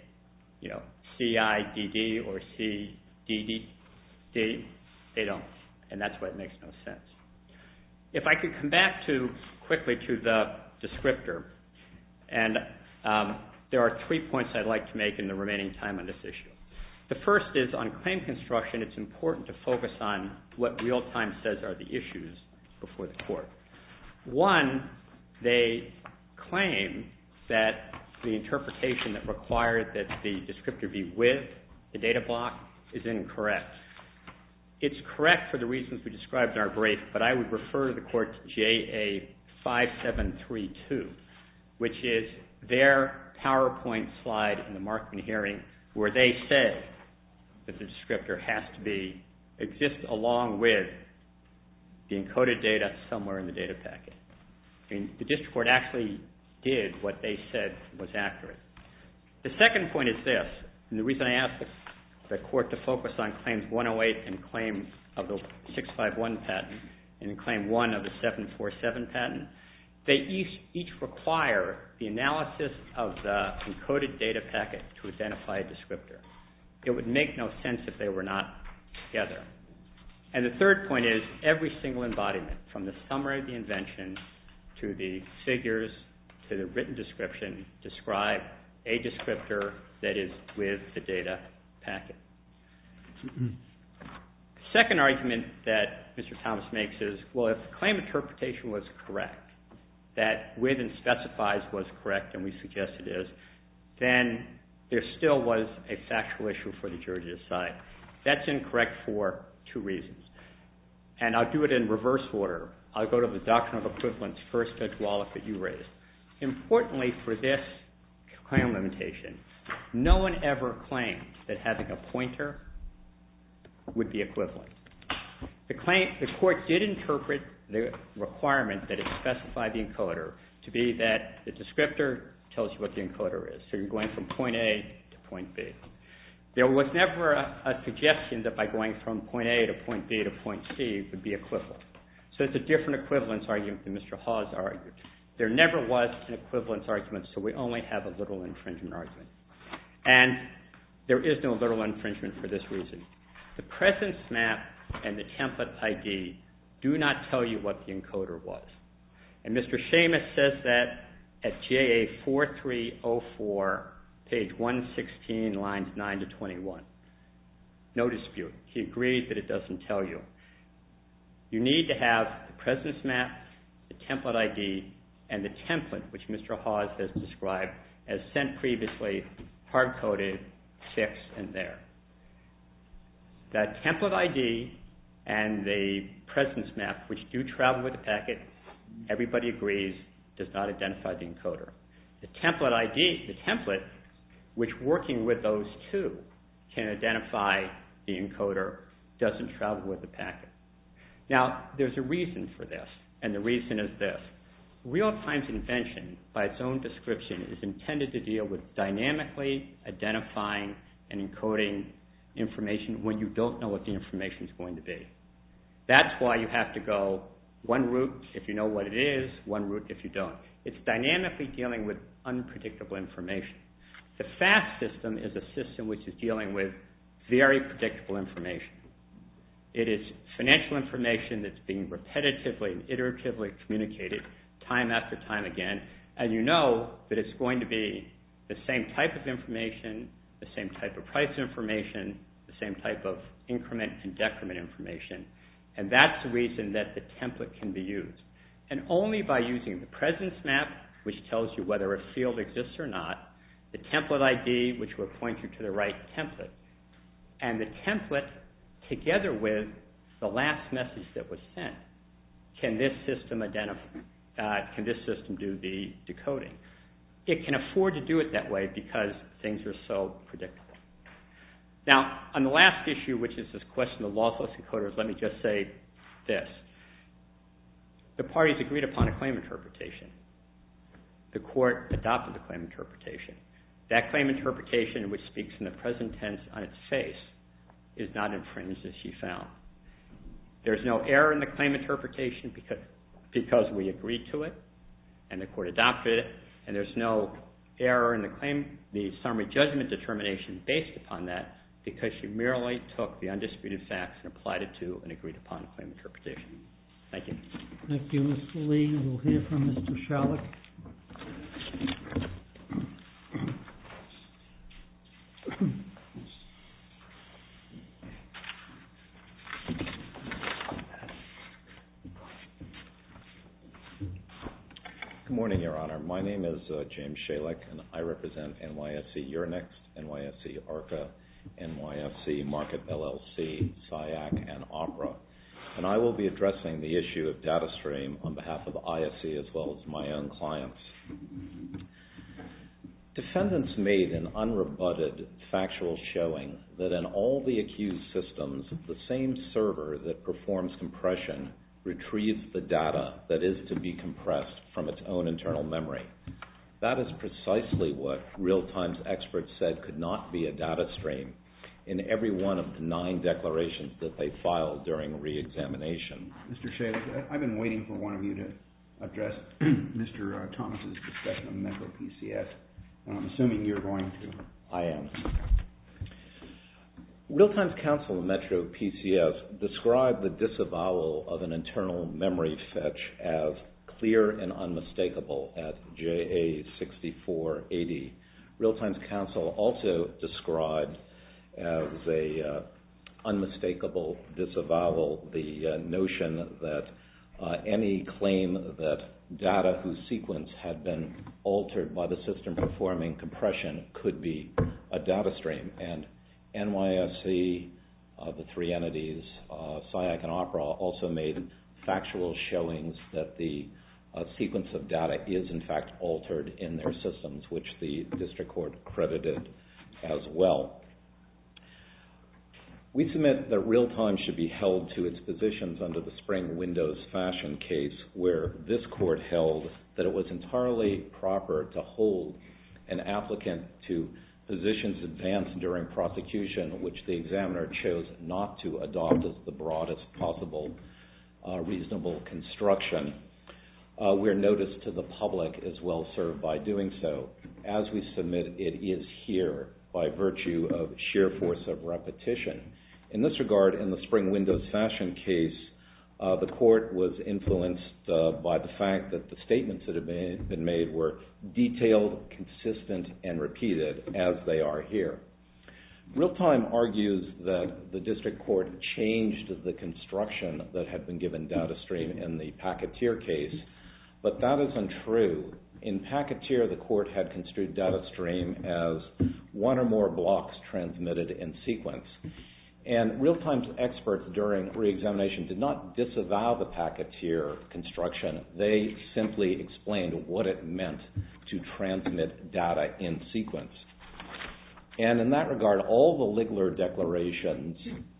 CIDD or CDD. They don't. And that's why it makes no sense. If I could come back quickly to the descriptor, and there are 3 points I'd like to make in the remaining time on this issue. The first is on claim construction, it's important to focus on what real-time says are the issues before the court. One, they claim that the interpretation that required that the descriptor be with the data block is incorrect. It's correct for the reasons we described in our brief, but I would refer the court to JA 5732, which is their PowerPoint slide in the Markman hearing where they say that the descriptor has to exist along with the encoded data somewhere in the data packet. I mean, the district court actually did what they said was accurate. The second point is this, and the reason I asked the court to focus on claims 108 and claim of the 651 patent and claim 1 of the 747 patent, they each require the analysis of the encoded data packet to identify a descriptor. It would make no sense if they were not together. And the third point is every single embodiment, from the summary of the invention to the figures to the written description, describe a descriptor that is with the data packet. The second argument that Mr. Thomas makes is, well, if the claim interpretation was correct, that with and specifies was correct, and we suggest it is, then there still was a factual issue for the jury to decide. That's incorrect for two reasons. And I'll do it in reverse order. I'll go to the doctrine of equivalence first, Judge Wallach, that you raised. Importantly for this claim limitation, no one ever claimed that having a pointer would be equivalent. The court did interpret the requirement that it specify the encoder to be that the descriptor tells you what the encoder is. So you're going from point A to point B. There was never a suggestion that by going from point A to point B to point C would be equivalent. So it's a different equivalence argument than Mr. Hawes argued. There never was an equivalence argument, so we only have a literal infringement argument. And there is no literal infringement for this reason. The presence map and the template ID do not tell you what the encoder was. And Mr. Seamus says that at JA 4304, page 116, lines 9 to 21. No dispute. He agreed that it doesn't tell you. You need to have the presence map, the template ID, and the template, which Mr. Hawes has described as sent previously, hard-coded, fixed, and there. The template ID and the presence map, which do travel with the packet, everybody agrees, does not identify the encoder. The template ID, the template, which working with those two can identify the encoder, doesn't travel with the packet. Now, there's a reason for this, and the reason is this. Real-time's invention, by its own description, is intended to deal with dynamically identifying and encoding information when you don't know what the information is going to be. That's why you have to go one route if you know what it is, one route if you don't. It's dynamically dealing with unpredictable information. The FAST system is a system which is dealing with very predictable information. It is financial information that's being repetitively and iteratively communicated time after time again, and you know that it's going to be the same type of information, the same type of price information, the same type of increment and decrement information, and that's the reason that the template can be used. And only by using the presence map, which tells you whether a field exists or not, the template ID, which will point you to the right template, and the template together with the last message that was sent, can this system do the decoding. It can afford to do it that way because things are so predictable. Now, on the last issue, which is this question of lossless encoders, let me just say this. The parties agreed upon a claim interpretation. The court adopted the claim interpretation. That claim interpretation, which speaks in the present tense on its face, is not infringed, as she found. There's no error in the claim interpretation because we agreed to it, and the court adopted it, and there's no error in the summary judgment determination based upon that because she merely took the undisputed facts and applied it to an agreed upon claim interpretation. Thank you. Thank you, Mr. Lee. We'll hear from Mr. Shalek. Good morning, Your Honor. My name is James Shalek, and I represent NYSE Euronext, NYSE ARCA, NYSE Market LLC, SIAC, and Opera. And I will be addressing the issue of data stream on behalf of ISE as well as my own clients. Defendants made an unrebutted factual showing that in all the accused systems, the same server that performs compression retrieves the data that is to be compressed from its own internal memory. That is precisely what Real-Time's experts said could not be a data stream in every one of the 9 declarations that they filed during re-examination. Mr. Shalek, I've been waiting for one of you to address Mr. Thomas's discussion of Metro PCS, and I'm assuming you're going to. I am. Real-Time's counsel in Metro PCS described the disavowal of an internal memory fetch as clear and unmistakable at JA 6480. Real-Time's counsel also described as a unmistakable disavowal the notion that any claim that data whose sequence had been altered by the system performing compression could be a data stream. And NYSE, the 3 entities, SIAC and Opera, also made factual showings that the sequence of data is in fact altered in their systems, which the district court credited as well. We submit that Real-Time should be held to its positions under the Spring Windows Fashion case, where this court held that it was entirely proper to hold an applicant to positions advanced during prosecution, which the examiner chose not to adopt as the broadest possible reasonable construction, where notice to the public is well served by doing so. As we submit, it is here by virtue of sheer force of repetition. In this regard, in the Spring Windows Fashion case, the court was influenced by the fact that the statements that had been made were detailed, consistent, and repeated, as they are here. Real-Time argues that the district court changed the construction that had been given data stream in the Packeteer case, but that is untrue, In Packeteer, the court had construed data stream as one or more blocks transmitted in sequence. And Real-Time's experts during reexamination did not disavow the Packeteer construction. They simply explained what it meant to transmit data in sequence. And in that regard, all the Ligler declarations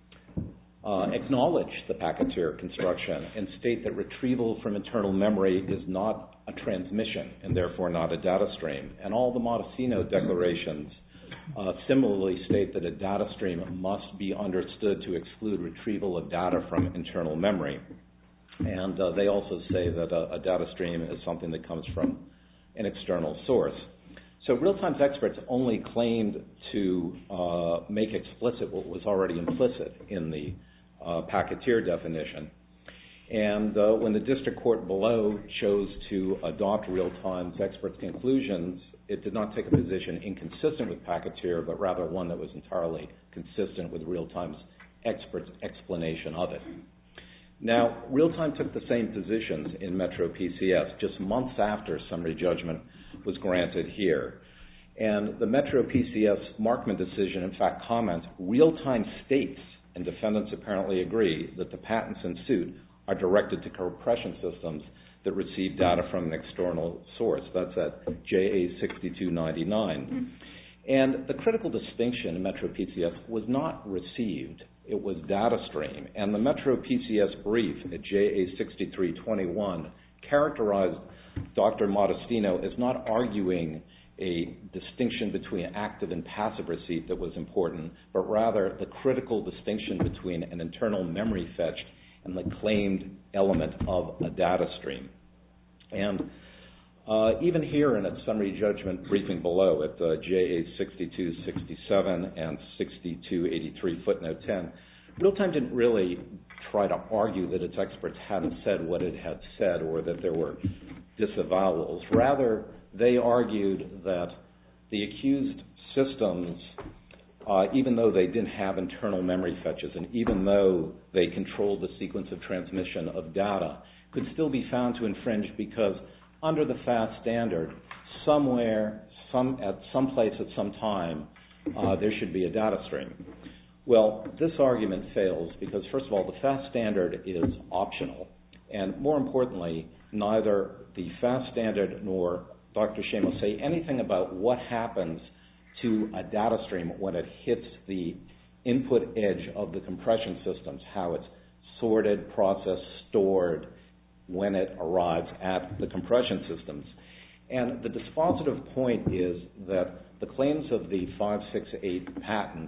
acknowledge the Packeteer construction and state that retrieval from internal memory is not a transmission and therefore not a data stream. And all the Modestino declarations similarly state that a data stream must be understood to exclude retrieval of data from internal memory. And they also say that a data stream is something that comes from an external source. So Real-Time's experts only claimed to make explicit what was already implicit in the Packeteer definition. And when the district court below chose to adopt Real-Time's experts' conclusions, it did not take a position inconsistent with Packeteer, but rather one that was entirely consistent with Real-Time's experts' explanation of it. Now, Real-Time took the same positions in Metro PCS just months after summary judgment was granted here. And the Metro PCS Markman decision, in fact, comments, Real-Time states, and defendants apparently agree, that the patents in suit are directed to compression systems that receive data from an external source. That's at JA 6299. And the critical distinction in Metro PCS was not received, it was data stream. And the Metro PCS brief at JA 6321 characterized Dr. Modestino as not arguing a distinction between active and passive receipt that was important, but rather the critical distinction between an internal memory fetch and the claimed element of a data stream. And even here in its summary judgment briefing below at JA 6267 and 6283 footnote 10, Real-Time didn't really try to argue that its experts hadn't said what it had said or that there were disavowals. Rather, they argued that the accused systems, even though they didn't have internal memory fetches and even though they controlled the sequence of transmission of data, could still be found to infringe because under the FAST standard, somewhere, at some place at some time, there should be a data stream. Well, this argument fails because, first of all, the FAST standard is optional. And more importantly, neither the FAST standard nor Dr. Shamos say anything about what happens to a data stream when it hits the input edge of the compression systems, how it's sorted, processed, stored when it arrives at the compression systems. And the dispositive point is that the claims of the 568 patent,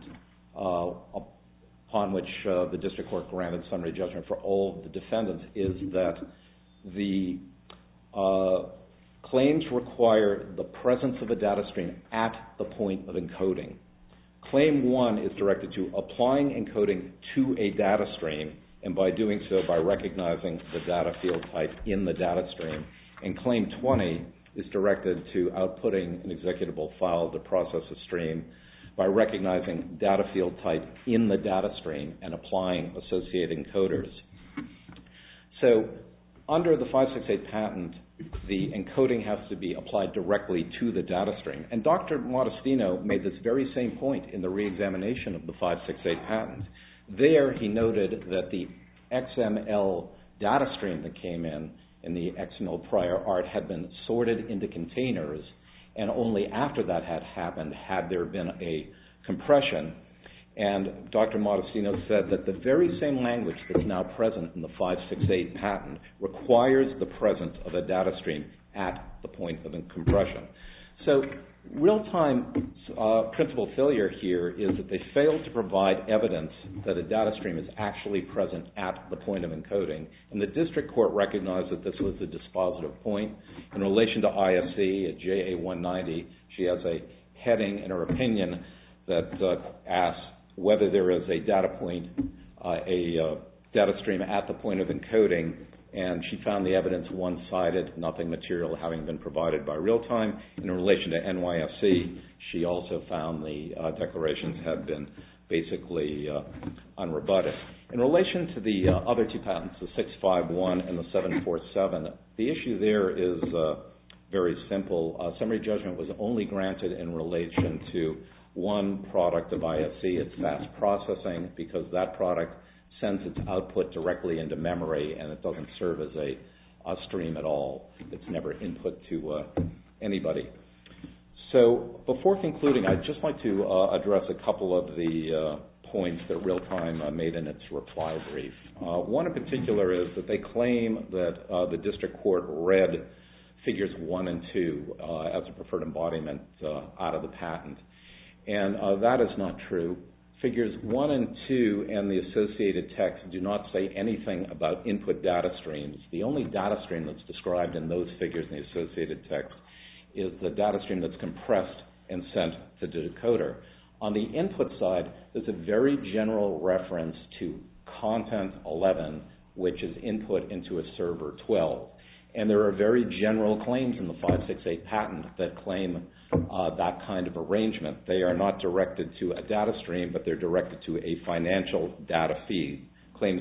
upon which the district court granted summary judgment for all the defendants, is that the claims require the presence of a data stream at the point of encoding. Claim 1 is directed to applying encoding to a data stream, and by doing so, by recognizing the data field type in the data stream. And Claim 20 is directed to outputting an executable file to process a stream by recognizing data field type in the data stream and applying associated encoders. So under the 568 patent, the encoding has to be applied directly to the data stream. And Dr. Modestino made this very same point in the reexamination of the 568 patent. There he noted that the XML data stream that came in the XML prior art had been sorted into containers, and only after that had happened had there been a compression. And Dr. Modestino said that the very same language that's now present in the 568 patent requires the presence of a data stream at the point of compression. So Real-Time's principal failure here is that they failed to provide evidence that a data stream is actually present at the point of encoding. And the district court recognized that this was a dispositive point. In relation to ISC at JA 190, she has a heading in her opinion that asks whether there is a data stream at the point of encoding, and she found the evidence one-sided, nothing material having been provided by Real-Time. In relation to NYSC, she also found the declarations had been basically unrebutted. In relation to the other two patents, the 651 and the 747, the issue there is very simple. Summary judgment was only granted in relation to one product of ISC, it's fast processing, because that product sends its output directly into memory and it doesn't serve as a stream at all. It's never input to anybody. So before concluding, I'd just like to address a couple of the points that Realtime made in its reply brief. One in particular is that they claim that the district court read figures 1 and 2 as a preferred embodiment out of the patent. And that is not true. Figures 1 and 2 and the associated text do not say anything about input data streams. The only data stream that's described in those figures in the associated text is the data stream that's compressed and sent to the decoder. On the input side, there's a very general reference to content 11, which is input into a server 12. And there are very general claims in the 568 patent that claim that kind of arrangement. They are not directed to a data stream, but they're directed to a financial data feed. Claims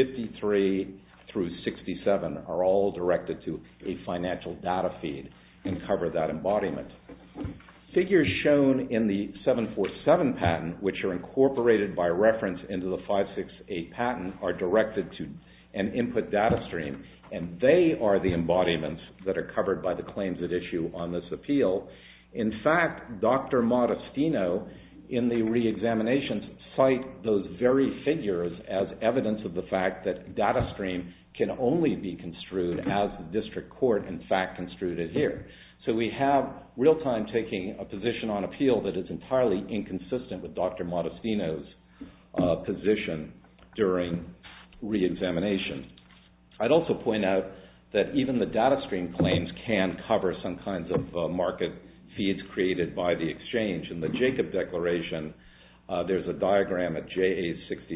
53 through 67 are all directed to a financial data feed and cover that embodiment. Figures shown in the 747 patent, which are incorporated by reference into the 568 patent, are directed to an input data stream, and they are the embodiments that are covered by the claims at issue on this appeal. In fact, Dr. Modestino, in the re-examinations, cite those very figures as evidence of the fact that data stream can only be construed as the district court, in fact, construed it here. So we have Realtime taking a position on appeal that is entirely inconsistent with Dr. Modestino's position during re-examination. I'd also point out that even the data stream claims can cover some kinds of market feeds created by the exchange. In the Jacob Declaration, there's a diagram at JA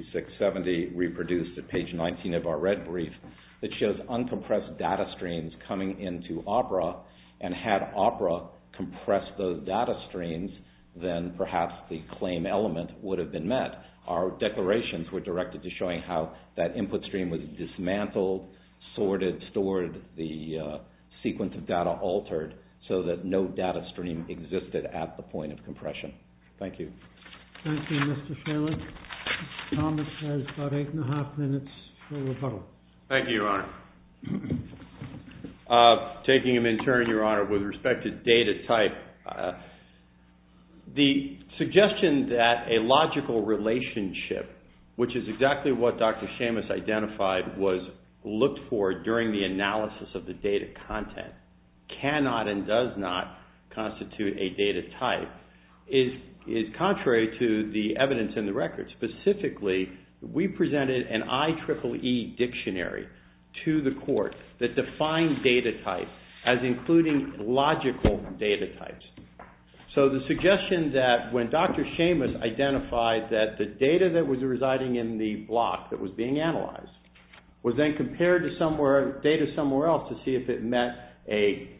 6670 reproduced at page 19 of our red brief that shows uncompressed data streams coming into Opera, and had Opera compress those data streams, then perhaps the claim element would have been met. Our declarations were directed to showing how that input stream was dismantled, sorted, stored, the sequence of data altered, so that no data stream existed at the point of compression. Thank you. Thank you, Mr. Shaler. Thomas has about 8.5 minutes for rebuttal. Thank you, Your Honor. Taking them in turn, Your Honor, with respect to data type, the suggestion that a logical relationship, which is exactly what Dr. Seamus identified, was looked for during the analysis of the data content, cannot and does not constitute a data type, is contrary to the evidence in the record. Specifically, we presented an IEEE dictionary to the court that defined data type as including logical data types. So the suggestion that when Dr. Seamus identified that the data that was residing in the block that was being analyzed was then compared to data somewhere else to see if it met a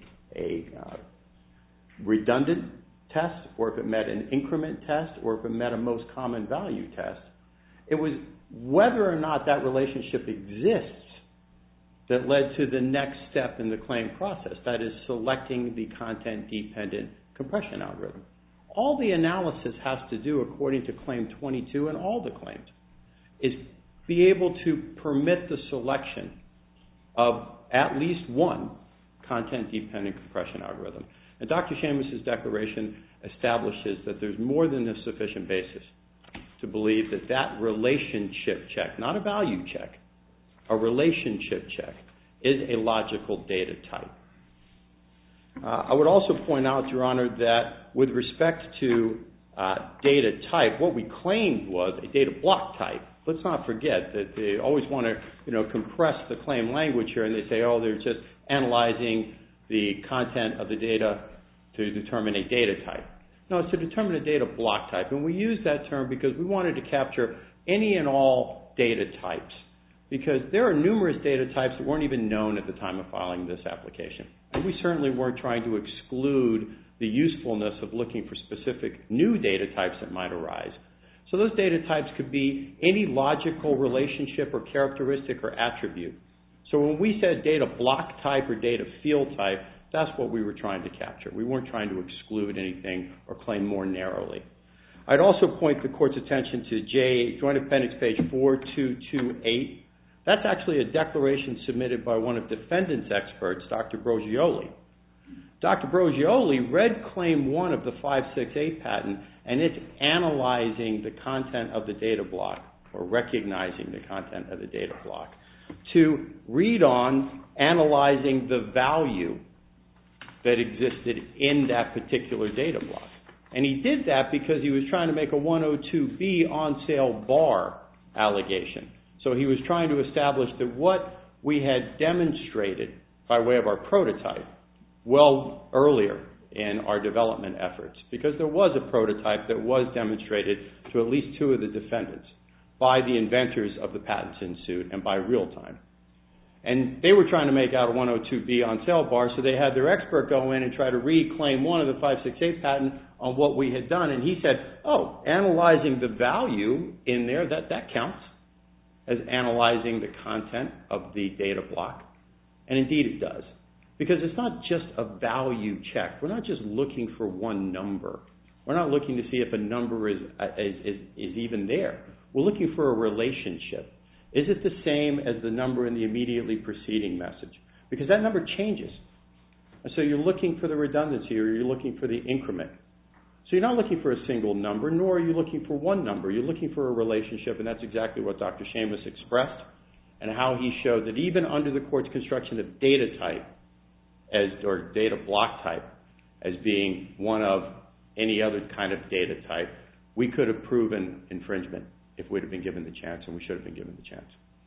redundant test, or if it met an increment test, or if it met a most common value test, it was whether or not that relationship exists that led to the next step in the claim process, that is selecting the content-dependent compression algorithm. All the analysis has to do, according to Claim 22 and all the claims, is be able to permit the selection of at least one content-dependent compression algorithm. And Dr. Seamus' declaration establishes that there's more than a sufficient basis to believe that that relationship check, not a value check, a relationship check, is a logical data type. I would also point out, Your Honor, that with respect to data type, what we claimed was a data block type. Let's not forget that they always want to compress the claim language here, and they say, oh, they're just analyzing the content of the data to determine a data type. No, it's to determine a data block type, and we used that term because we wanted to capture any and all data types, because there are numerous data types that weren't even known at the time of filing this application. And we certainly weren't trying to exclude the usefulness of looking for specific new data types that might arise. So those data types could be any logical relationship or characteristic or attribute. So when we said data block type or data field type, That's what we were trying to capture. We weren't trying to exclude anything or claim more narrowly. I'd also point the court's attention to Joint Appendix page 4228. That's actually a declaration submitted by one of defendant's experts, Dr. Brogioli. Dr. Brogioli read Claim 1 of the 568 patent, and it's analyzing the content of the data block, or recognizing the content of the data block, to read on analyzing the value that existed in that particular data block. And he did that because he was trying to make a 102B on-sale bar allegation. So he was trying to establish that what we had demonstrated by way of our prototype well earlier in our development efforts, because there was a prototype that was demonstrated to at least two of the defendants by the inventors of the patents in suit and by Realtime. And they were trying to make out a 102B on-sale bar, so they had their expert go in and try to read Claim 1 of the 568 patent on what we had done. And he said, oh, analyzing the value in there, that counts as analyzing the content of the data block. And indeed it does. Because it's not just a value check. We're not just looking for one number. We're not looking to see if a number is even there. We're looking for a relationship. Is it the same as the number in the immediately preceding message? Because that number changes. And so you're looking for the redundancy, or you're looking for the increment. So you're not looking for a single number, nor are you looking for one number. You're looking for a relationship, and that's exactly what Dr. Seamus expressed, and how he showed that even under the court's construction of data type, or data block type, as being one of any other kind of data type, we could have proven infringement if we'd have been given the chance, and we should have been given the chance.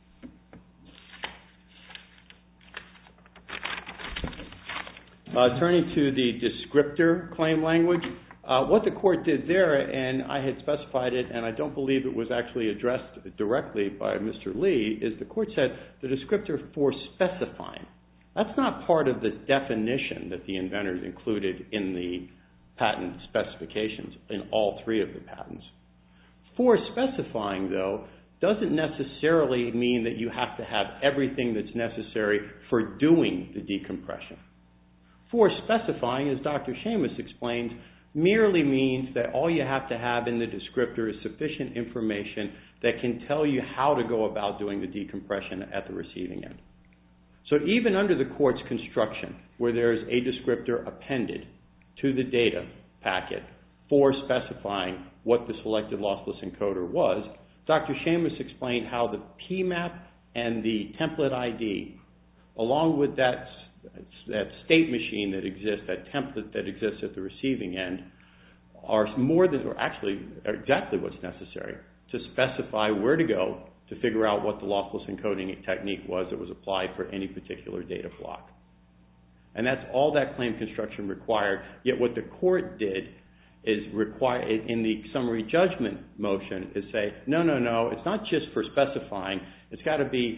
Turning to the descriptor claim language, what the court did there, and I had specified it, and I don't believe it was actually addressed directly by Mr. Lee, is the court said the descriptor for specifying. That's not part of the definition that the inventors included in the patent specifications in all three of the patents. For specifying, though, doesn't necessarily mean that you have to have everything that's necessary for doing the decompression. For specifying, as Dr. Seamus explains, merely means that all you have to have in the descriptor is sufficient information that can tell you how to go about doing the decompression at the receiving end. So even under the court's construction, where there is a descriptor appended to the data packet for specifying what the selected lossless encoder was, Dr. Seamus explained how the PMAP and the template ID, along with that state machine that exists, that template that exists at the receiving end, are more than, or actually are exactly what's necessary to specify where to go to figure out what the lossless encoding technique was that was applied for any particular data block. And that's all that claim construction required, yet what the court did is require, in the summary judgment motion, is say, no, it's not just for specifying, it's got to be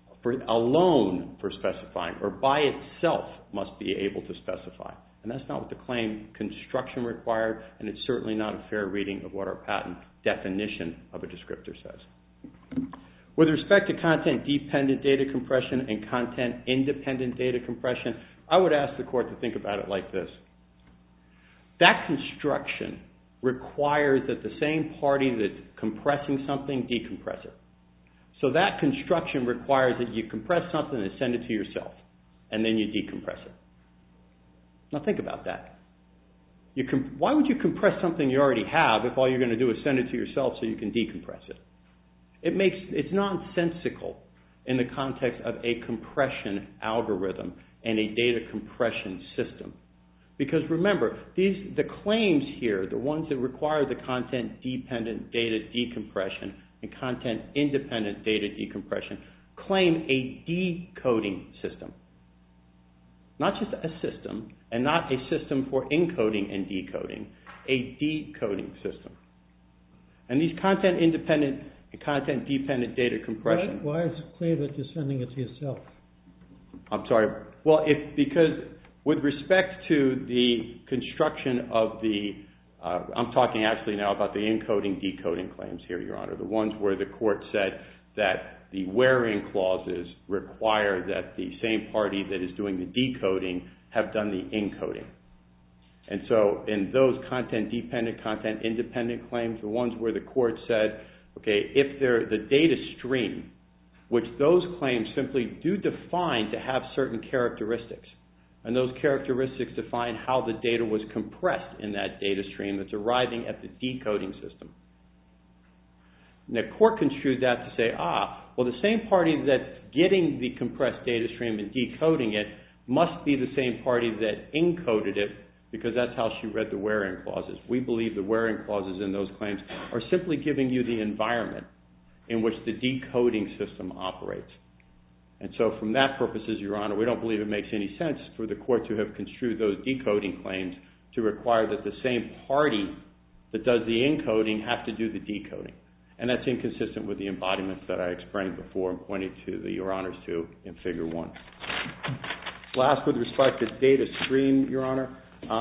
alone for specifying, or by itself must be able to specify. And that's not what the claim construction required, and it's certainly not a fair reading of what our patent definition of a descriptor says. With respect to content-dependent data compression and content-independent data compression, I would ask the court to think about it like this. That construction requires that the same party that's compressing something decompress it. So that construction requires that you compress something and send it to yourself, and then you decompress it. Now think about that. Why would you compress something you already have if all you're going to do is send it to yourself so you can decompress it? It's nonsensical in the context of a compression algorithm and a data compression system. Because remember, the claims here, the ones that require the content-dependent data decompression and content-independent data decompression, claim a decoding system. Not just a system, and not a system for encoding and decoding, a decoding system. And these content-independent and content-dependent data compression... Why is it clear that you're sending it to yourself? I'm sorry. Well, because with respect to the construction of the... I'm talking actually now about the encoding-decoding claims here, Your Honor. The ones where the court said that the wherein clauses require that the same party that is doing the decoding have done the encoding. And so in those content-dependent, content-independent claims, the ones where the court said, okay, if they're the data stream, which those claims simply do define to have certain characteristics, and those characteristics define how the data was compressed in that data stream that's arriving at the decoding system. And the court construed that to say, well, the same party that's getting the compressed data stream and decoding it must be the same party that encoded it, because that's how she read the where-in clauses. We believe the where-in clauses in those claims are simply giving you the environment in which the decoding system operates. And so from that purposes, Your Honor, we don't believe it makes any sense for the court to have construed those decoding claims to require that the same party that does the encoding have to do the decoding. And that's inconsistent with the embodiments that I explained before and pointed to Your Honors to in Figure 1. Last, with respect to data stream, Your Honor,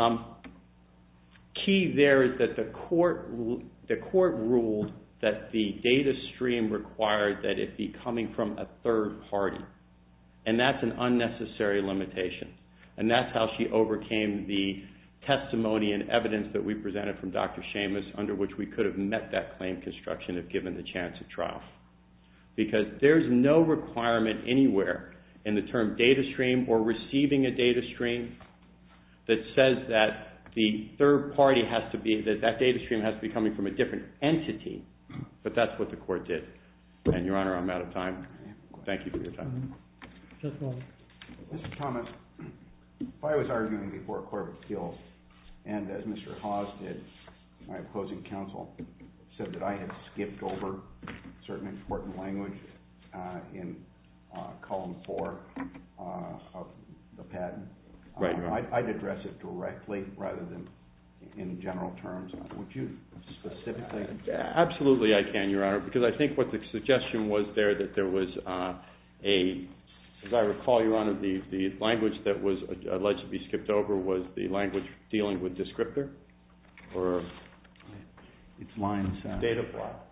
key there is that the court ruled that the data stream required that it be coming from a third party. And that's an unnecessary limitation. And that's how she overcame the testimony and evidence that we presented from Dr. Seamus, under which we could have met that claim construction if given the chance at trial. Because there's no requirement anywhere in the term data stream or receiving a data stream that says that the third party has to be, that data stream has to be coming from a different entity. But that's what the court did. And, Your Honor, I'm out of time. Thank you for your time. Mr. Thomas, if I was arguing before a court of appeals, and as Mr. Hawes did, my opposing counsel, said that I had skipped over certain important language in column 4 of the patent, right, Your Honor. I'd address it directly rather than in general terms. Would you specifically? Absolutely I can, Your Honor, because I think what the suggestion was there, that there was as I recall, Your Honor, the language that was alleged to be skipped over was the language dealing with descriptor, or it's lines. Data block.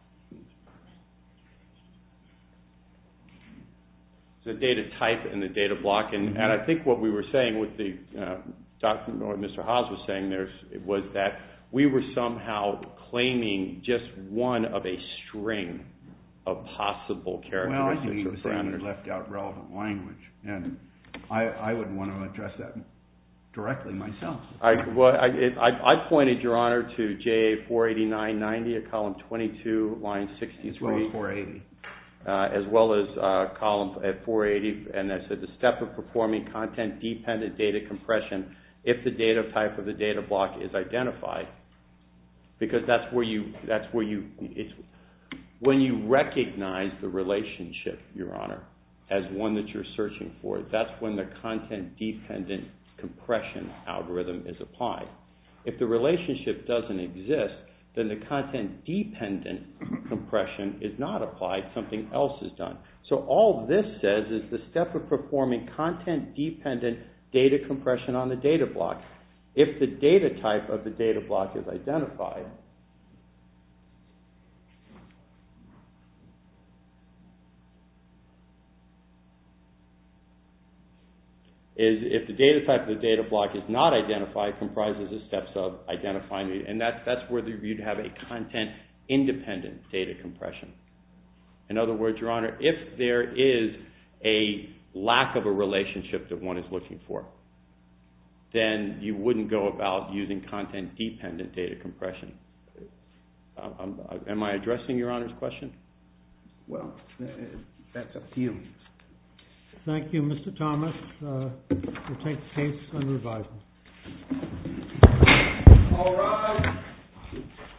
The data type and the data block, and I think what we were saying with the what Mr. Hawes was saying there was that we were somehow claiming just one of a string of possible characteristics. Well, I think he was saying he left out relevant language, and I would want to address that directly myself. I pointed, Your Honor, to JA 48990 at column 22, line 63. As well as 480. As well as column at 480, and I said the step of performing content-dependent data compression if the data type of the data block is identified, because when you recognize the relationship, Your Honor, as one that you're searching for, that's when the content-dependent compression algorithm is applied. If the relationship doesn't exist, then the content-dependent compression is not applied, something else is done. So all this says is the step of performing content-dependent data compression on the data block. If the data type of the data block is identified, if the data type of the data block is not identified, comprises the steps of identifying it, and that's where you'd have a content-independent data compression. In other words, Your Honor, if there is a lack of a relationship that one is looking for, then you wouldn't go about using content-dependent data compression. Am I addressing Your Honor's question? Well, that's up to you. Thank you, Mr. Thomas. We'll take the case under advisement. All rise.